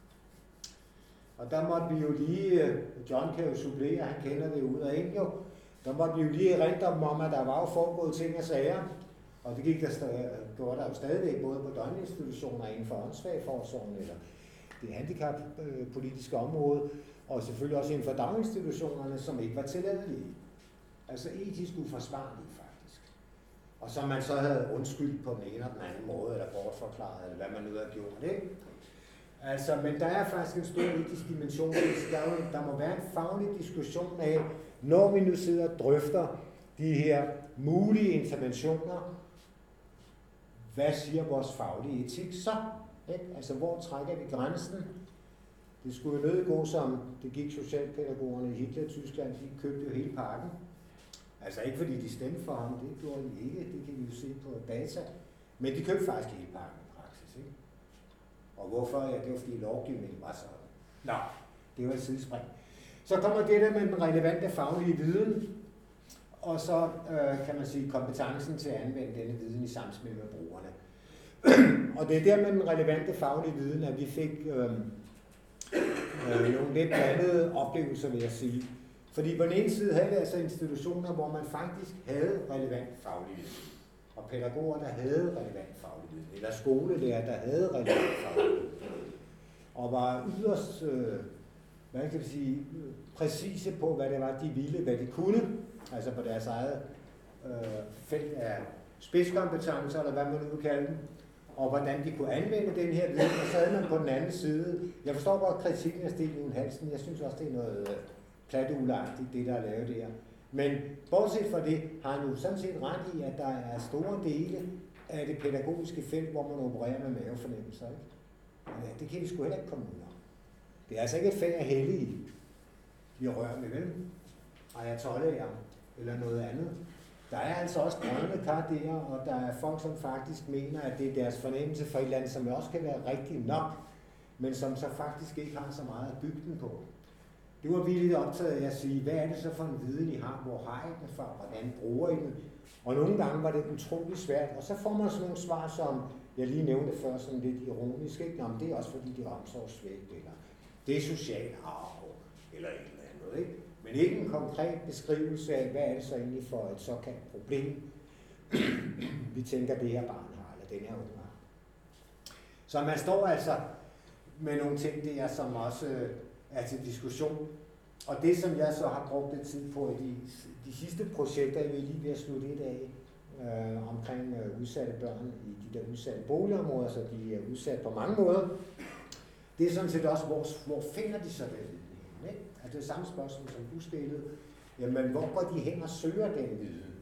Og der måtte vi jo lige, John kan jo supplere, han kender det ud og ind jo, der måtte vi jo lige erindre om, at der var jo foregået ting og sager, og det gik der, gjorde der jo stadigvæk, både på døgninstitutioner inden for åndssvageforsorgen, eller det handicappolitiske område, og selvfølgelig også inden for daginstitutionerne, som ikke var tilladelige. Altså etisk uforsvarlige faktisk. Og som man så havde undskyldt på den ene eller den anden måde, eller bortforklaret, eller hvad man nu havde gjort, ikke? Altså, men der er faktisk en stor etisk dimension. Der, der må være en faglig diskussion af, når vi nu sidder og drøfter de her mulige interventioner, hvad siger vores faglige etik så? Ikke? Altså, hvor trækker vi grænsen? Det skulle jo nødt gå som, det gik socialpædagogerne i Hitler-Tyskland, de købte jo hele pakken. Altså ikke fordi de stemte for ham, det gjorde de ikke, det kan vi jo se på data. Men de købte faktisk hele pakken i praksis, ikke? Og hvorfor? Ja, det var fordi lovgivningen var sådan. Nå, det var et sidespring. Så kommer det der med den relevante faglige viden, og så øh, kan man sige kompetencen til at anvende denne viden i samspil med brugerne. Og det er der med den relevante faglige viden, at vi fik øh, øh, nogle lidt blandede oplevelser, vil jeg sige. Fordi på den ene side havde vi altså institutioner, hvor man faktisk havde relevant faglig viden. Og pædagoger, der havde relevant faglig viden. Eller skolelærer, der havde relevant faglig viden. Og var yderst, øh, hvad kan vi sige, præcise på, hvad det var, de ville, hvad de kunne. Altså på deres eget øh, felt af spidskompetencer, eller hvad man nu vil kalde dem. Og hvordan de kunne anvende den her viden. Og så havde man på den anden side, jeg forstår godt kritikken af Sten Hansen, jeg synes også, det er noget platulagtigt, det der er lavet der. Men bortset fra det, har han jo sådan set ret i, at der er store dele af det pædagogiske felt, hvor man opererer med mavefornemmelser. Ikke? Ja, det kan vi sgu heller ikke komme ud af. Det er altså ikke et fag af hellige, vi rører med, vel? Ayatollaher eller noget andet. Der er altså også grønne kar der, og der er folk, som faktisk mener, at det er deres fornemmelse for et eller andet, som også kan være rigtigt nok, men som så faktisk ikke har så meget at bygge den på. Det var vi lidt optaget af at sige, hvad er det så for en viden, I har? Hvor har I den fra? Hvordan bruger I den? Og nogle gange var det utroligt svært, og så får man sådan nogle svar, som jeg lige nævnte før, sådan lidt ironisk, ikke? Nå, men det er også fordi, det er omsorgsvægt, eller det er social arv, eller et eller andet, ikke? Men ikke en konkret beskrivelse af, hvad er det så egentlig for et såkaldt problem, vi tænker, det her barn har, eller den her unge har. Så man står altså med nogle ting der, som også er til diskussion. Og det, som jeg så har brugt lidt tid på i de, de sidste projekter, jeg vil lige ved at slutte et af, øh, omkring øh, udsatte børn i de der udsatte boligområder, så de er udsat på mange måder. Det er sådan set også, hvor, hvor finder de så den viden? Ikke? Altså det er samme spørgsmål, som du stillede. Jamen, hvor går de hen og søger den viden?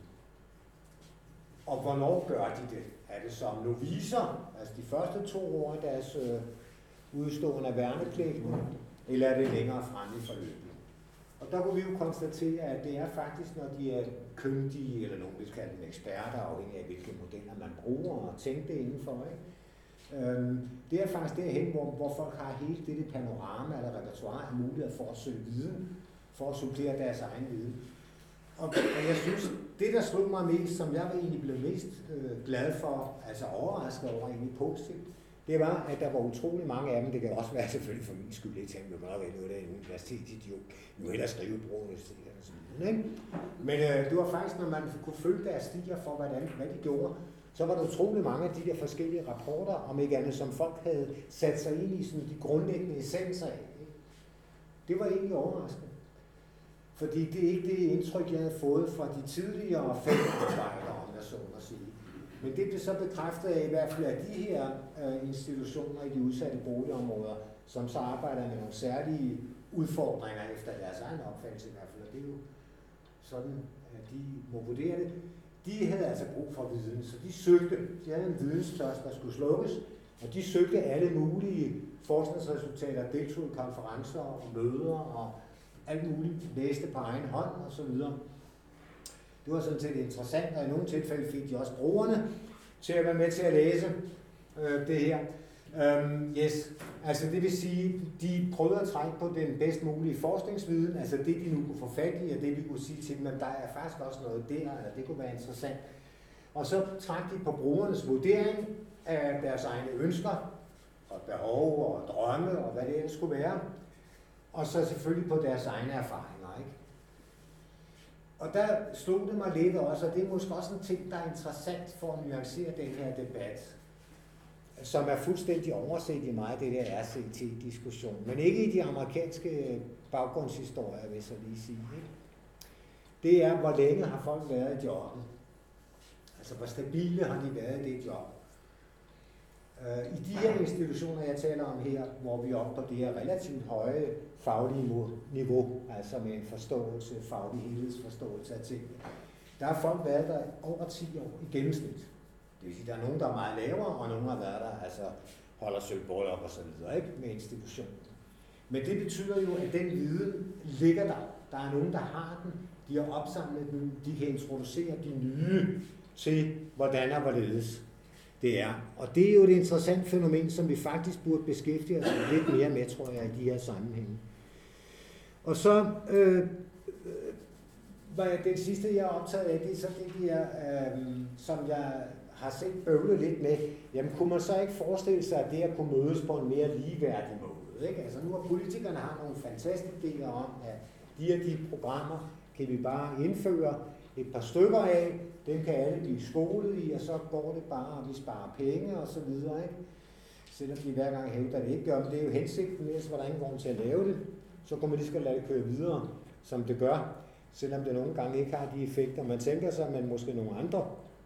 Og hvornår gør de det? Er det som noviser, altså de første to år af deres øh, udstående af værnepligten, eller er det længere fremme i forløbet? Og der kunne vi jo konstatere, at det er faktisk, når de er kyndige, eller nogen vil kalde dem eksperter, afhængig af hvilke modeller man bruger og tænker det indenfor. Ikke? Øhm, det er faktisk derhen, hvor, hvor folk har hele dette panorama eller repertoire af muligheder for at søge viden, for at supplere deres egen viden. Og, og jeg synes, det der slog mig mest, som jeg egentlig blev mest øh, glad for, altså overrasket over egentlig positivt, det var, at der var utrolig mange af dem. Det kan også være selvfølgelig for min skyld, ikke tænke, at jeg være noget af en universitetsidiot. Vi må hellere skrive et brug universitet og sådan noget. Ikke? Men øh, det var faktisk, når man kunne følge deres stier for, hvordan, hvad de gjorde, så var der utrolig mange af de der forskellige rapporter, om ikke andet, som folk havde sat sig ind i sådan de grundlæggende essenser af. Ikke? Det var egentlig overraskende. Fordi det er ikke det indtryk, jeg havde fået fra de tidligere feltarbejdere, om jeg så må sige. Men det blev så bekræftet af i hvert fald af de her øh, institutioner i de udsatte boligområder, som så arbejder med nogle særlige udfordringer efter deres egen opfattelse i hvert fald. Og det er jo sådan, at de må vurdere det. De havde altså brug for viden, så de søgte, de havde en videnstørst, der skulle slukkes, og de søgte alle mulige forskningsresultater, deltog i konferencer og møder og alt muligt, læste på egen hånd og så videre. Det var sådan set interessant, og i nogle tilfælde fik de også brugerne til at være med til at læse øh, det her. Um, yes, altså det vil sige, de prøvede at trække på den bedst mulige forskningsviden, altså det de nu kunne få fat i, og det vi kunne sige til dem, at der er faktisk også noget der, eller det kunne være interessant. Og så trak de på brugernes vurdering af deres egne ønsker, og behov, og drømme, og hvad det ellers skulle være, og så selvfølgelig på deres egne erfaringer, ikke? Og der slog det mig lidt også, og det er måske også en ting, der er interessant for at nuancere den her debat, som er fuldstændig overset i meget af det der R C T-diskussion, men ikke i de amerikanske baggrundshistorier, vil jeg så lige sige. Ikke? Det er, hvor længe har folk været i jobbet? Altså, hvor stabile har de været i det job? I de her institutioner, jeg taler om her, hvor vi er oppe på det her relativt høje faglige niveau, altså med en forståelse, faglig helhedsforståelse af tingene, der har folk været der over ti år i gennemsnit. Det vil sige, der er nogen, der er meget lavere, og nogen har været der, altså holder sølvbrød op og så videre, ikke, med institutionen. Men det betyder jo, at den viden ligger der. Der er nogen, der har den. De har opsamlet dem, de kan introducere de nye til, hvordan og hvorledes det er. Og det er jo et interessant fænomen, som vi faktisk burde beskæftige os lidt mere med, tror jeg, i de her sammenhænge. Og så øh, var jeg, den sidste, jeg er optaget af, det er så det der, øh, som jeg har set bøvlet lidt med. Jamen, kunne man så ikke forestille sig, at det at kunne mødes på en mere ligeværdig måde? Ikke? Altså, nu har politikerne har nogle fantastiske idéer om, at de og de programmer kan vi bare indføre et par stykker af, dem kan alle blive skolet i, og så går det bare, og vi sparer penge og så videre, ikke? Selvom de hver gang hævder det ikke gør, men det er jo hensigten, ellers var der ingen grund til at lave det, så kommer de skal lade det køre videre, som det gør, selvom det nogle gange ikke har de effekter, man tænker sig, men måske nogle andre.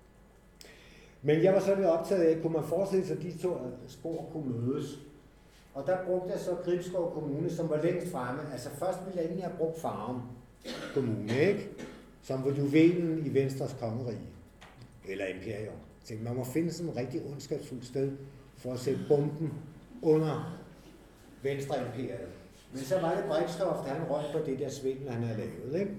Men jeg var så lidt optaget af, kunne man forestille sig, at de to spor kunne mødes. Og der brugte jeg så Gribskov Kommune, som var længst fremme. Altså først ville jeg egentlig have brugt Farum Kommune, ikke? Som var juvelen i Venstres kongerige, eller imperium. Så man må finde sådan et rigtig ondskabsfuldt sted for at sætte bomben under Venstre imperiet. Men så var det Brixtoft, han røg på det der svindel, han havde lavet, ikke?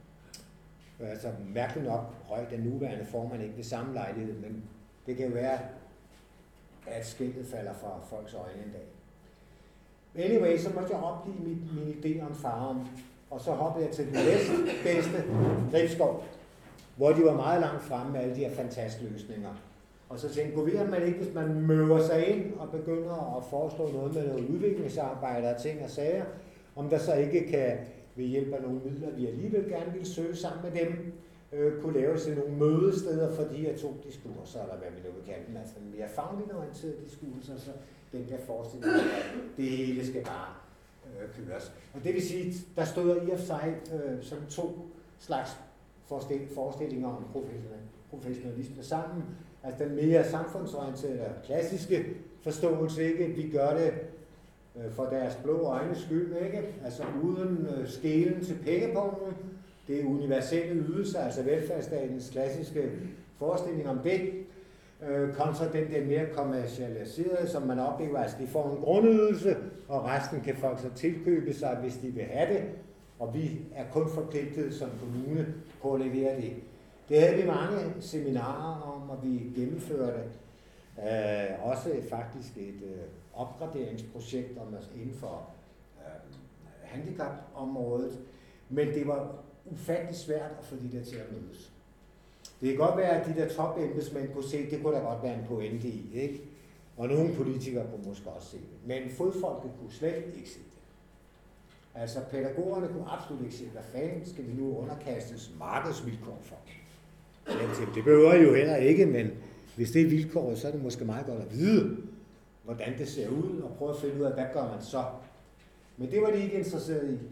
Altså mærkeligt nok røg den nuværende formand ikke ved samme lejlighed, men det kan jo være, at skiltet falder fra folks øjne en dag. Anyway, så måtte jeg opgive min, min idé om Farum, og så hoppede jeg til den bedste, Gribskov, hvor de var meget langt fremme med alle de her fantastiske løsninger. Og så tænkte jeg, kunne vi, man ikke, hvis man møver sig ind og begynder at foreslå noget med noget udviklingsarbejde og ting og sager, om der så ikke kan ved hjælp af nogle midler, vi alligevel gerne vil søge sammen med dem, øh, kunne lave sig nogle mødesteder for de her to diskurser, eller hvad vi nu vil kalde dem, altså mere fagligt orienterede diskurser, så den der forestilling, at det hele skal bare øh, køres. Og det vil sige, der stod i og for sig øh, som to slags forestillinger om professionalisme sammen. Altså den mere samfundsorienterede og klassiske forståelse, ikke? Vi gør det øh, for deres blå øjnes skyld, ikke? Altså uden øh, skelen til pengepunkten. Det er universelle ydelser, altså velfærdsstatens klassiske forestilling om det, øh, kontra den der mere kommercialiserede, som man oplever, altså de får en grundydelse, og resten kan folk så tilkøbe sig, hvis de vil have det, og vi er kun forpligtet som kommune på at levere det. Det havde vi mange seminarer om, og vi gennemførte øh, også faktisk et øh, opgraderingsprojekt om, altså inden for øh, handicapområdet, men det var ufattelig svært at få de der til at mødes. Det kan godt være, at de der topembedsmænd kunne se, det kunne da godt være en pointe i, ikke? Og nogle politikere kunne måske også se det. Men fodfolket kunne slet ikke se det. Altså pædagogerne kunne absolut ikke se, hvad fanden skal vi nu underkastes markedsvilkår for? Det behøver jo heller ikke, men hvis det er vilkåret, så er det måske meget godt at vide, hvordan det ser ud, og prøve at finde ud af, hvad gør man så? Men det var de ikke interesseret i.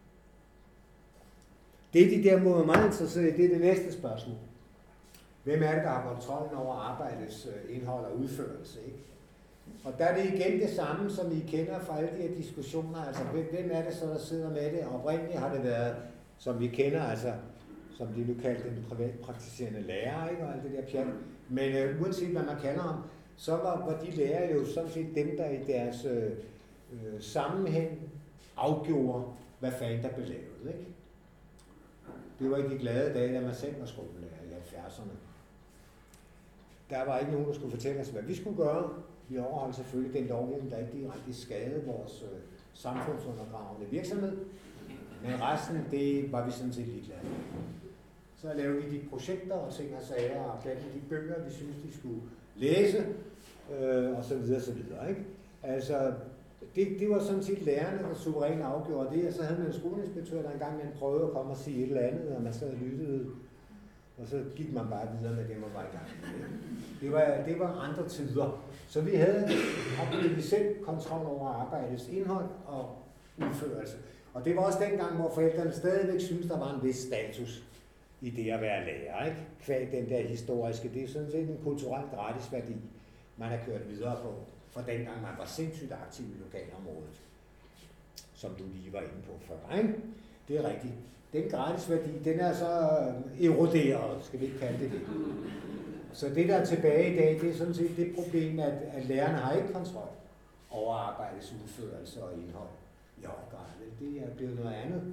Det, de derimod er meget interesseret i, det er det næste spørgsmål. Hvem er det, der har kontrollen over arbejdets indhold og udførelse, ikke? Og der er det igen det samme, som I kender fra alle de her diskussioner. Altså, hvem er det så, der sidder med det? Oprindeligt har det været, som vi kender, altså, som de nu kaldte den privatpraktiserende lærer, ikke? Og alt det der pjat. Men øh, uanset hvad man kalder ham, så var, var de lærere jo sådan set dem, der i deres øh, øh, sammenhæng afgjorde, hvad fanden der blev lavet, ikke? Det var ikke de glade dage, da man selv var skolelærer i halvfjerdserne. Der var ikke nogen, der skulle fortælle os, hvad vi skulle gøre. Vi overholdt selvfølgelig den lovgivning, der ikke direkte skadede vores øh, samfundsundergravende virksomhed. Men resten, det var vi sådan set ligeglade med. Så lavede vi de projekter og ting og sager, og blandt de bøger, vi synes, de skulle læse, øh, og så videre, så videre, ikke? Altså, det, det var sådan set lærerne, der suverænt afgjorde det, og så havde man en skoleinspektør, der engang man prøvede at komme og sige et eller andet, og man sad og lyttede, og så gik man bare videre med det, man var i gang med. Det var, det var andre tider. Så vi havde oplevet selv kontrol over arbejdets indhold og udførelse. Og det var også dengang, hvor forældrene stadigvæk syntes, der var en vis status i det at være lærer, ikke? Kvæg den der historiske, det er sådan set en kulturel gratis værdi, man har kørt videre på, for dengang man var sindssygt aktiv i lokalområdet, som du lige var inde på før, ikke? Det er rigtigt. Den gratis værdi, den er så eroderet, skal vi ikke kalde det det. Så det, der er tilbage i dag, det er sådan set det problem, at, at lærerne har ikke kontrol over arbejdets udførelse og indhold i høj grad. Det er blevet noget andet.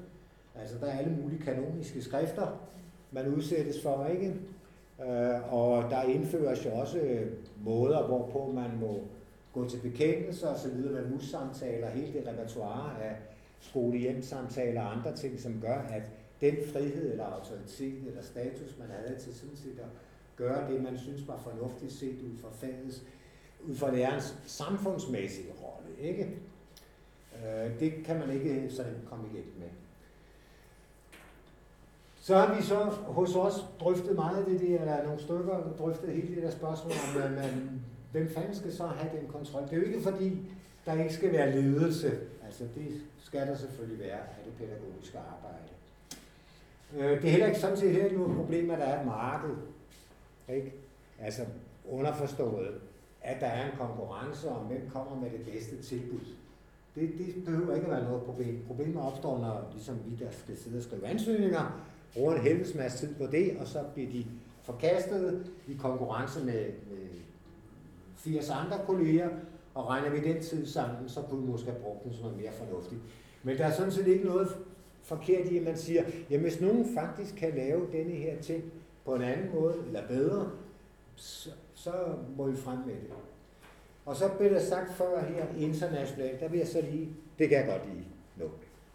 Altså der er alle mulige kanoniske skrifter, man udsættes for, ikke? Øh, og der indføres jo også måder, hvorpå man må gå til bekendelser og så videre med mus-samtaler, hele det repertoire af skole-hjem-samtaler og andre ting, som gør, at den frihed eller autoritet eller status, man havde til sådan set at gøre det, man synes var fornuftigt set ud fra fagets, ud fra lærerens samfundsmæssige rolle, ikke? Øh, det kan man ikke sådan komme igennem med. Så har vi så hos os drøftet meget af det der, eller nogle stykker drøftet hele det der spørgsmål om, man, hvem fanden skal så have den kontrol? Det er jo ikke fordi, der ikke skal være ledelse. Altså det skal der selvfølgelig være af det pædagogiske arbejde. Det er heller ikke sådan set heller noget problem, at der er et marked. Ikke? Altså underforstået, at der er en konkurrence om, hvem kommer med det bedste tilbud. Det, det behøver ikke at være noget problem. Problemet opstår, når ligesom vi, der skal sidde og skrive ansøgninger, bruger en helvedes masse tid på det, og så bliver de forkastet i konkurrence med, med firs andre kolleger, og regner vi den tid sammen, så kunne vi måske have brugt den som noget mere fornuftigt. Men der er sådan set ikke noget forkert i, at man siger, jamen hvis nogen faktisk kan lave denne her ting på en anden måde, eller bedre, så, så må vi frem med det. Og så blev der sagt før her internationalt, der vil jeg så lige, det kan jeg godt lide nu.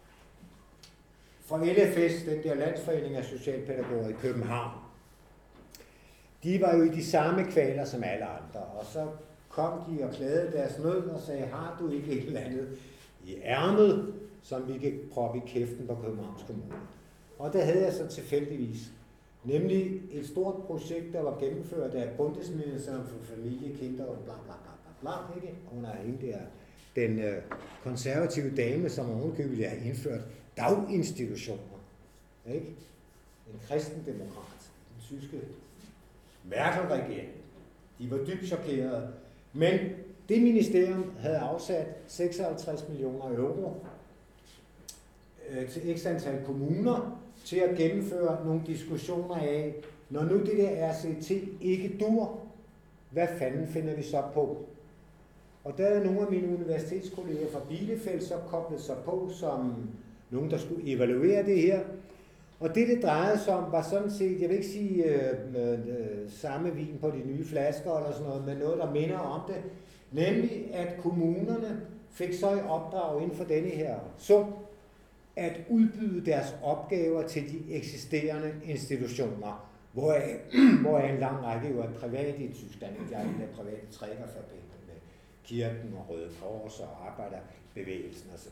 Fra L F S, den der Landsforening af Socialpædagoger i København, de var jo i de samme kvaler som alle andre, og så kom de og klagede deres nød og sagde, har du ikke et eller andet i ærmet, som vi kan proppe i kæften på Københavns Kommune. Og der havde jeg så tilfældigvis, nemlig et stort projekt, der var gennemført af Bundesministeriet for Familie, Kinder og bla bla bla bla bla, ikke? Hun er hende der, den øh, konservative dame, som ovenkøbet har indført daginstitutioner, ikke? En kristendemokrat, den tyske Merkel-regering. De var dybt chokerede, men det ministerium havde afsat seksoghalvtreds millioner euro øh, til x antal kommuner til at gennemføre nogle diskussioner af, når nu det der R C T ikke dur, hvad fanden finder vi så på? Og der er nogle af mine universitetskolleger fra Bielefeld så koblet sig på som nogen, der skulle evaluere det her. Og det, det drejede sig om, var sådan set, jeg vil ikke sige øh, øh, samme vin på de nye flasker eller sådan noget, men noget, der minder om det, nemlig at kommunerne fik så i opdrag inden for denne her sum, at udbyde deres opgaver til de eksisterende institutioner, hvor, hvor er en lang række jo er private i Tyskland, jeg er en af private trækkerforbindende med kirken og Røde Kors og arbejderbevægelsen osv.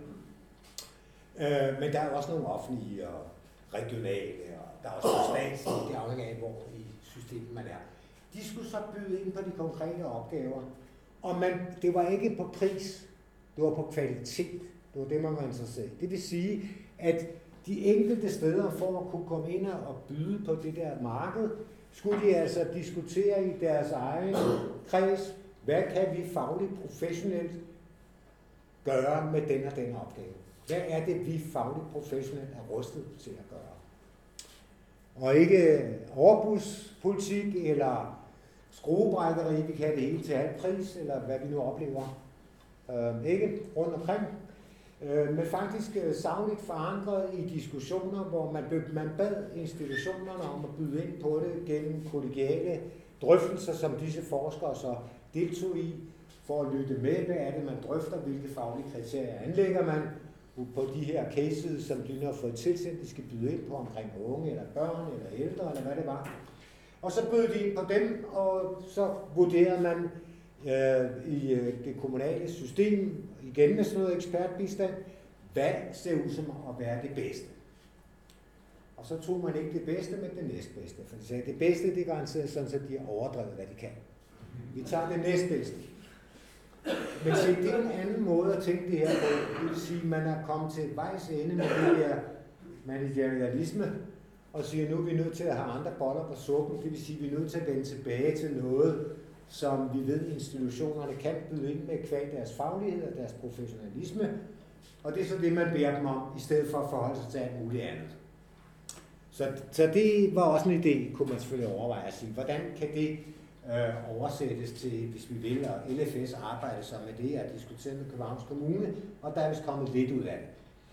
Øh, men der er også nogle offentlige og regionale, og der er også nogle statslige, det afhænger af, hvor i systemet man er. De skulle så byde ind på de konkrete opgaver, og man, det var ikke på pris, det var på kvalitet. Det var det, man var interesseret i. Det vil sige, at de enkelte steder, for at kunne komme ind og byde på det der marked, skulle de altså diskutere i deres egen kreds, hvad kan vi fagligt professionelt gøre med den og den opgave. Hvad er det, vi fagligt professionelt er rustet til at gøre? Og ikke overbudspolitik eller skruebrækkeri, vi kan det hele til halv pris, eller hvad vi nu oplever. Øh, ikke rundt omkring. Øh, men faktisk øh, sagligt forankret i diskussioner, hvor man, man bad institutionerne om at byde ind på det gennem kollegiale drøftelser, som disse forskere så deltog i, for at lytte med, hvad er det, man drøfter, hvilke faglige kriterier anlægger man på de her cases, som de nu har fået tilsendt, de skal byde ind på omkring unge, eller børn, eller ældre, eller hvad det var. Og så bød de ind på dem, og så vurderede man øh, i øh, det kommunale system, igen med sådan noget ekspertbistand, hvad ser ud som at være det bedste. Og så tog man ikke det bedste, men det næstbedste. For de sagde, det bedste, det garanteret sådan, at de har overdrevet, hvad de kan. Vi tager det næstbedste. Men se, det er en anden måde at tænke det her på. Det vil sige, at man er kommet til et vejs ende med det her managerialisme, og siger, nu er vi nødt til at have andre boller på suppen. Det vil sige, at vi er nødt til at vende tilbage til noget, som vi ved, institutionerne kan byde ind med kvad deres faglighed og deres professionalisme. Og det er så det, man beder dem om, i stedet for at forholde sig til alt muligt andet. Så, så det var også en idé, kunne man selvfølgelig overveje at sige, hvordan kan det øh, oversættes til, hvis vi vil, og L F S arbejde så med det, at diskutere med Københavns Kommune, og der er vist kommet lidt ud af det.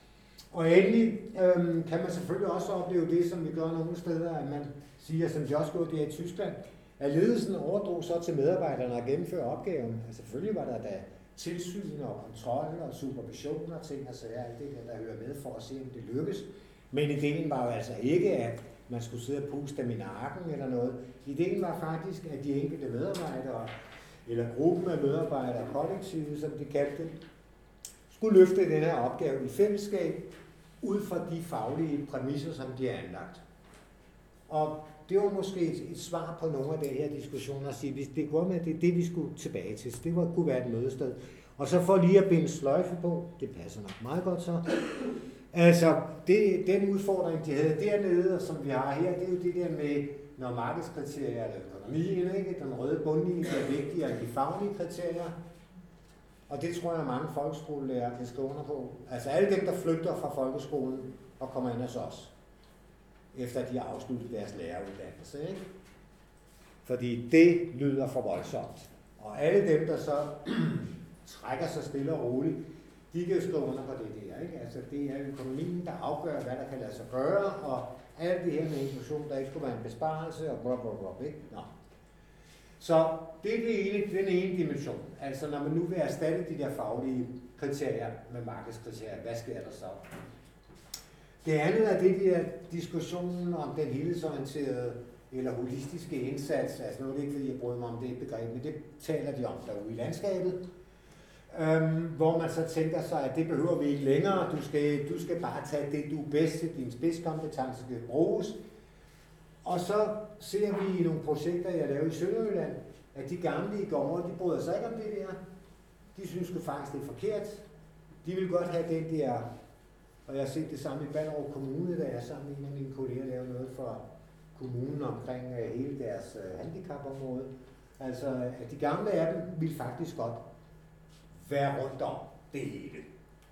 Og endelig øhm, kan man selvfølgelig også opleve det, som vi gør nogle steder, at man siger, som de også gjorde det i Tyskland, at ledelsen overdrog så til medarbejderne at gennemføre opgaven. Altså selvfølgelig var der da tilsyn og kontrol og supervision og ting og sager, alt det der, der hører med for at se, om det lykkes. Men ideen var jo altså ikke, at man skulle sidde og puste dem i nakken eller noget. Ideen var faktisk, at de enkelte medarbejdere, eller gruppen af medarbejdere, kollektivet, som de kaldte det, skulle løfte den her opgave i fællesskab, ud fra de faglige præmisser, som de er anlagt. Og det var måske et, et svar på nogle af de her diskussioner at sige, hvis det går med, det er det, vi skulle tilbage til. Så det var, kunne være et mødested. Og så for lige at binde sløjfe på, det passer nok meget godt så. Altså, det, den udfordring, de havde dernede, og som vi har her, det er jo det der med, når markedskriterier eller økonomien, ikke? Den røde bundlinje er vigtigere end de faglige kriterier. Og det tror jeg, mange folkeskolelærere kan skrive under på. Altså alle dem, der flygter fra folkeskolen og kommer ind hos os, efter de har afsluttet deres læreruddannelse, ikke? Fordi det lyder for voldsomt. Og alle dem, der så trækker sig stille og roligt, de kan jo skrive under på det der, ikke? Altså det er økonomien, der afgør, hvad der kan lade sig gøre, og alt det her med inklusion, der ikke skulle være en besparelse, og blablabla, ikke? Nå. Så det er det ene, den ene dimension. Altså når man nu vil erstatte de der faglige kriterier med markedskriterier, hvad sker der så? Det andet er det der diskussionen om den helhedsorienterede eller holistiske indsats. Altså nu er det ikke, fordi jeg bryder mig om det begreb, men det taler de om derude i landskabet. Øhm, hvor man så tænker sig, at det behøver vi ikke længere. Du skal, du skal bare tage det, du er bedst til, din spidskompetence skal bruges. Og så ser vi i nogle projekter, jeg laver i Sønderjylland, at de gamle i gårde, de bryder sig ikke om det der. De synes jo faktisk, det er forkert. De vil godt have den der, og jeg har set det samme i Ballerup Kommune, da jeg sammen med en af mine kolleger lavede noget for kommunen omkring hele deres handicapområde. Altså, at de gamle af dem vil faktisk godt være rundt om det hele.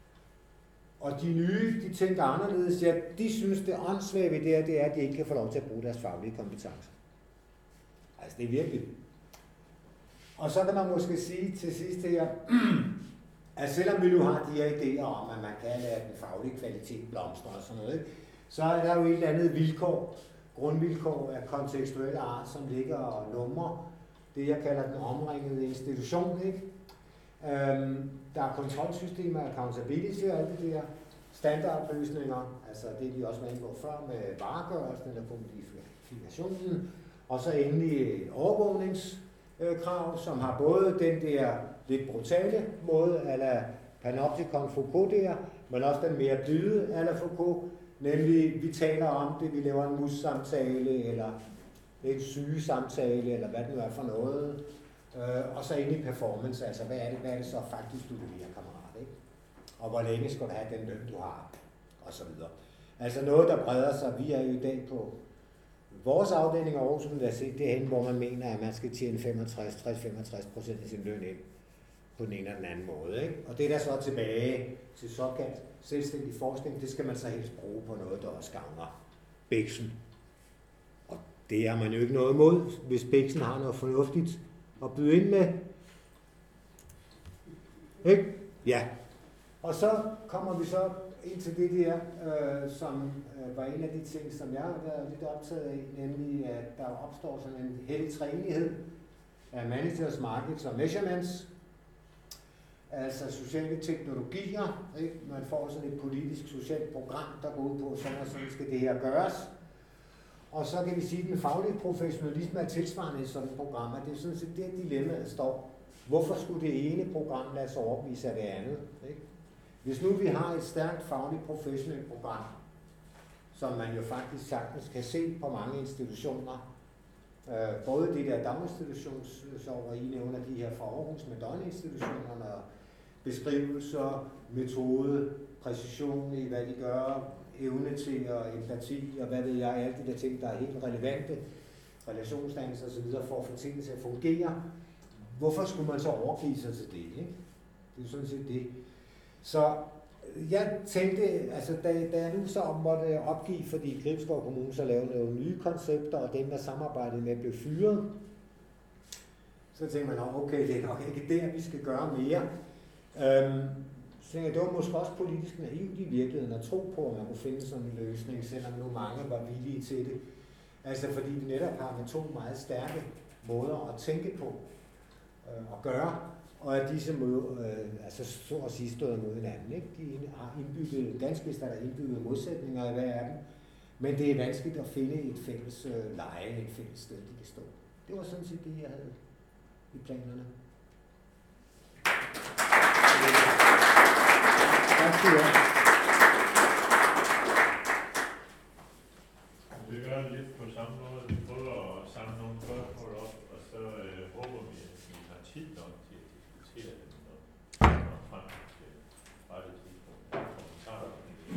Og de nye, de tænker anderledes, ja, de synes, det åndssvage ved det her, det er, at de ikke kan få lov til at bruge deres faglige kompetencer. Altså, det er virkelig. Og så kan man måske sige til sidst her, at selvom vi nu har de her idéer om, at man kan lade den faglige kvalitet blomstre og sådan noget, så er der jo et eller andet vilkår, grundvilkår af kontekstuelle art, som ligger og lumrer det, jeg kalder den omringede institution, ikke? Øhm, der er kontrolsystemer, accountability og alt det der, standardløsninger, altså det de også var inde på før med varegørelsen eller kodifikationen, og så endelig overvågningskrav, som har både den der lidt brutale måde, a la Panopticon Foucault der, men også den mere blide a la Foucault, nemlig vi taler om det, vi laver en mus-samtale, eller en sygesamtale, eller hvad det nu er for noget. Uh, og så ind i performance, altså hvad er det, hvad er det så faktisk, du leverer, kammerat, ikke? Og hvor længe skal du have den løn, du har, og så videre. Altså noget, der breder sig. Vi er jo i dag på vores afdeling af Aarhus Universitet, det er hen, hvor man mener, at man skal tjene femogtres til femogtres procent af sin løn ind på den ene eller den anden måde, ikke? Og det er der så tilbage til såkaldt selvstændig forskning, det skal man så helst bruge på noget, der også gavner Bæksen. Og det har man jo ikke noget imod, hvis Bæksen har noget fornuftigt og byde ind med. Ikke? Ja. Og så kommer vi så ind til det der, øh, som øh, var en af de ting, som jeg har været lidt optaget af, nemlig at der opstår sådan en hellig træenighed af managers, markets og measurements, altså sociale teknologier. Ikke? Man får sådan et politisk socialt program, der går ud på, sådan og sådan skal det her gøres. Og så kan vi sige, at den faglige professionalisme er tilsvarende i sådan et program, og det er sådan set det dilemmaet står. Hvorfor skulle det ene program lade sig overbevise af det andet? Ikke? Hvis nu vi har et stærkt fagligt professionelt program, som man jo faktisk sagtens kan se på mange institutioner, øh, både det der daginstitutionsår, hvor I nævner de her fra Aarhus med døgninstitutionerne, og beskrivelser, metode, præcision i hvad de gør, evne til og empati, og hvad ved jeg, alle de der ting, der er helt relevante, relationsdannelse og så videre, for at få tingene til at fungere. Hvorfor skulle man så overgive sig til det? Ikke? Det er jo sådan set det. Så jeg tænkte, altså da, da jeg nu så måtte opgive, fordi Gribskov Kommune så lavede nogle nye koncepter, og dem, der samarbejdede med, blev fyret, så tænkte man, okay, det er nok ikke der, vi skal gøre mere. Øhm, Så det var måske også politisk naivt i virkeligheden at tro på, at man kunne finde sådan en løsning, selvom nu mange var villige til det. Altså fordi vi netop har med to meget stærke måder at tænke på øh, og gøre, og at disse måder, øh, altså så at sige stået mod hinanden. Ikke? De har indbygget, ganske vist er der indbygget modsætninger af hver af dem, men det er vanskeligt at finde et fælles øh, leje, et fælles sted, de kan stå. Det var sådan set det, jeg havde i planerne. Tak skal du have. Vi gør det lidt på samme måde. Vi prøver at samle nogle spørgsmål op, og så øh, håber vi, at vi har tid nok til at diskutere dem og komme frem til rette tidspunkt. Kommentarer.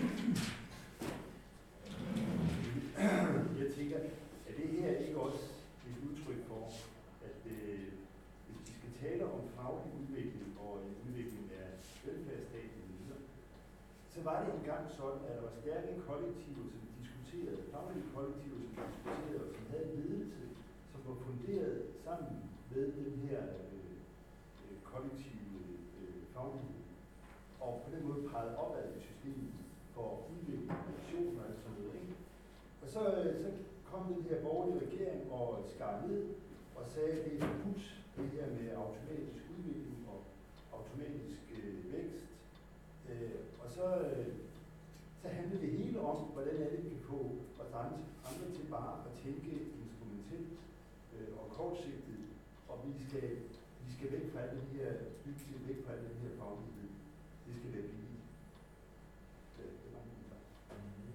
Jeg tænker, at det her ikke også et udtryk for, at øh, hvis vi skal tale om faglig udvikling og en udvikling af velfærdsstaten, så var det engang sådan, at der var stærke kollektiver, som diskuterede, faglige kollektiver, som diskuterede, og som havde en ledelse, som var funderet sammen med den her øh, kollektive øh, faglighed, og på den måde pegede opad i systemet for udvikling af visioner og sådan noget. Ikke? Og så, øh, så kom den her borgerlige regering og skar ned og sagde, at det er forbudt, det her med automatisk udvikling og automatisk øh, vækst. Øh, og så, øh, så handler det hele om, hvordan er det, vi kan få andre, andre til bare at tænke instrumentelt øh, og kortsigtet, og vi skal, vi skal væk fra den her bygge væk fra den her faglighed. Det skal være billigt. Det, det er meget klart. Mm-hmm.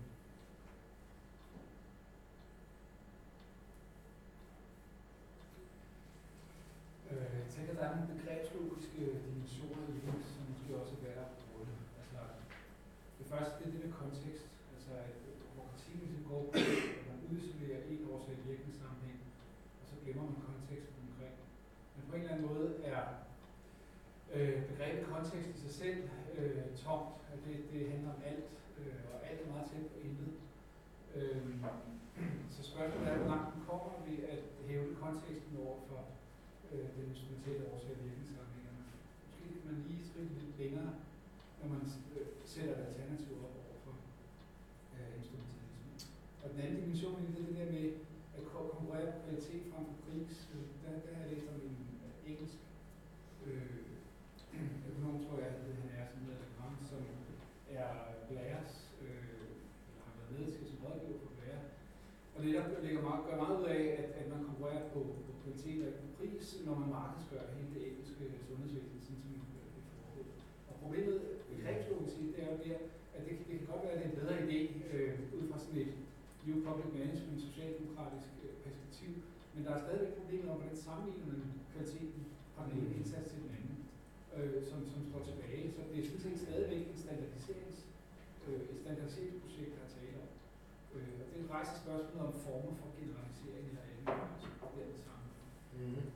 Øh, jeg tænker, der er nogle begrebslogiske dimensioner i det, som måske også er værd at bruge. Altså, det første det er det med kontekst. Altså, hvor kritikken går på, at man udisolerer en årsag virkningssammenhæng, og så glemmer man konteksten omkring. Men på en eller anden måde er øh, begrebet kontekst i sig selv øh, tomt. At det, det handler om alt, øh, og alt er meget tæt på intet. Øh, så spørgsmålet er, hvor langt man kommer ved at hæve konteksten over for øh, den instrumentelle årsag virkningssammenhæng. Måske kan man lige skrive lidt længere, når man øh, sætter et alternativ op over for øh, instrumentalisme. Og den anden dimension i det, det der med at konkurrere på kvalitet frem for pris, øh, der, der har jeg læst om en øh, engelsk øh, økonom, tror jeg, at han er, som hedder Grant, som er Blairs, øh, eller har været med til som rådgiver for Blair. Og det der ligger meget, gør meget ud af, at, at man konkurrerer på, på kvalitet og på pris, når man markedsgør hele det engelske sundhedsvæsen, sådan som det foregår. Og problemet, begrebslogisk set, det er jo der, at det, det kan godt være, at det er en bedre idé, øh, ud fra sådan et new public management, socialdemokratisk øh, perspektiv, men der er stadigvæk problemer om, hvordan sammenligner man kvaliteten fra den ene indsats til den anden, øh, som, som står tilbage. Så det er sådan set stadigvæk en standardiserings, øh, et standardiseringsprojekt, der er tale om. Øh, og det rejser spørgsmålet om former for generalisering eller andet, altså det samme. Mm-hmm.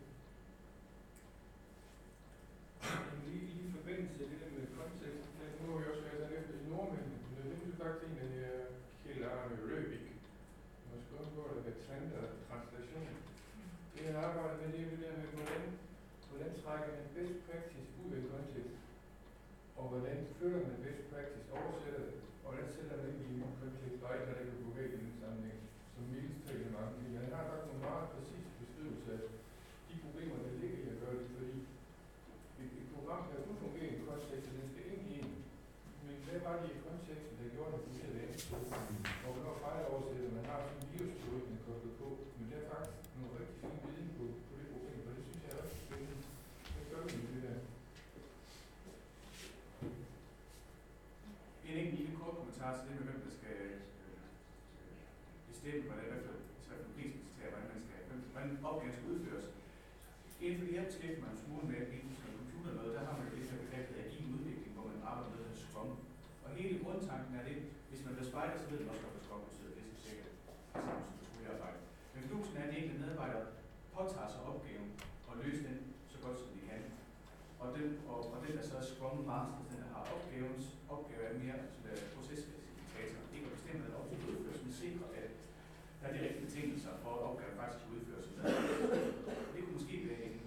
Lige i forbindelse med det der med kontekst, nu har vi også været sådan efter i nordmændene. Det er nemlig faktisk en af de her Kjell Arne Røvik, måske også går der med trend og translation. Det han arbejder med, det er det der med, hvordan, hvordan trækker man best practice ud af kontekst, og hvordan følger man best practice, oversætter det, og hvordan sætter man ind i en kontekst, bare ikke, der kan gå væk i den sammenhæng, som mildest talt mange. Men han har faktisk nogle meget præcise beskrivelser af de problemer, der ligger i at gøre det, fordi et program kan kun fungere i en kontekst, og den skal ind i en. Men hvad var det i konteksten, der gjorde, at det fungerede andet? Og hvornår fejloversætter man har sådan en virusteori, man koblet på, men det er faktisk nogle rigtig fine viden på, på det problem, og det synes jeg er rigtig spændende. Hvad gør vi med det der? En enkelt lille kort kommentar til det med, hvem der skal øh, bestemme, hvordan, hvad for en pris man skal hvordan man skal, hvordan opgaven skal udføres. Inden for det her beskæftiger man en smule med, inden for computer noget, der har man jo det her begreb, der er agil udvikling, hvor man arbejder med at Scrum. Og hele grundtanken er det, hvis man bliver spejder, så ved man også, hvad Scrum betyder, det er så sikkert. Sammen som strukturarbejde. Men fidusen er, at de enkelte medarbejdere påtager sig opgaven og løser den så godt som de kan. Og den, og, og den der så er Scrum Master, den der har opgavens opgave er mere procesfacilitator. Ikke at bestemme, at opgaven udføres, men sikre, at der er de rigtige betingelser for, at opgaven faktisk kan udføres. Det kunne måske være en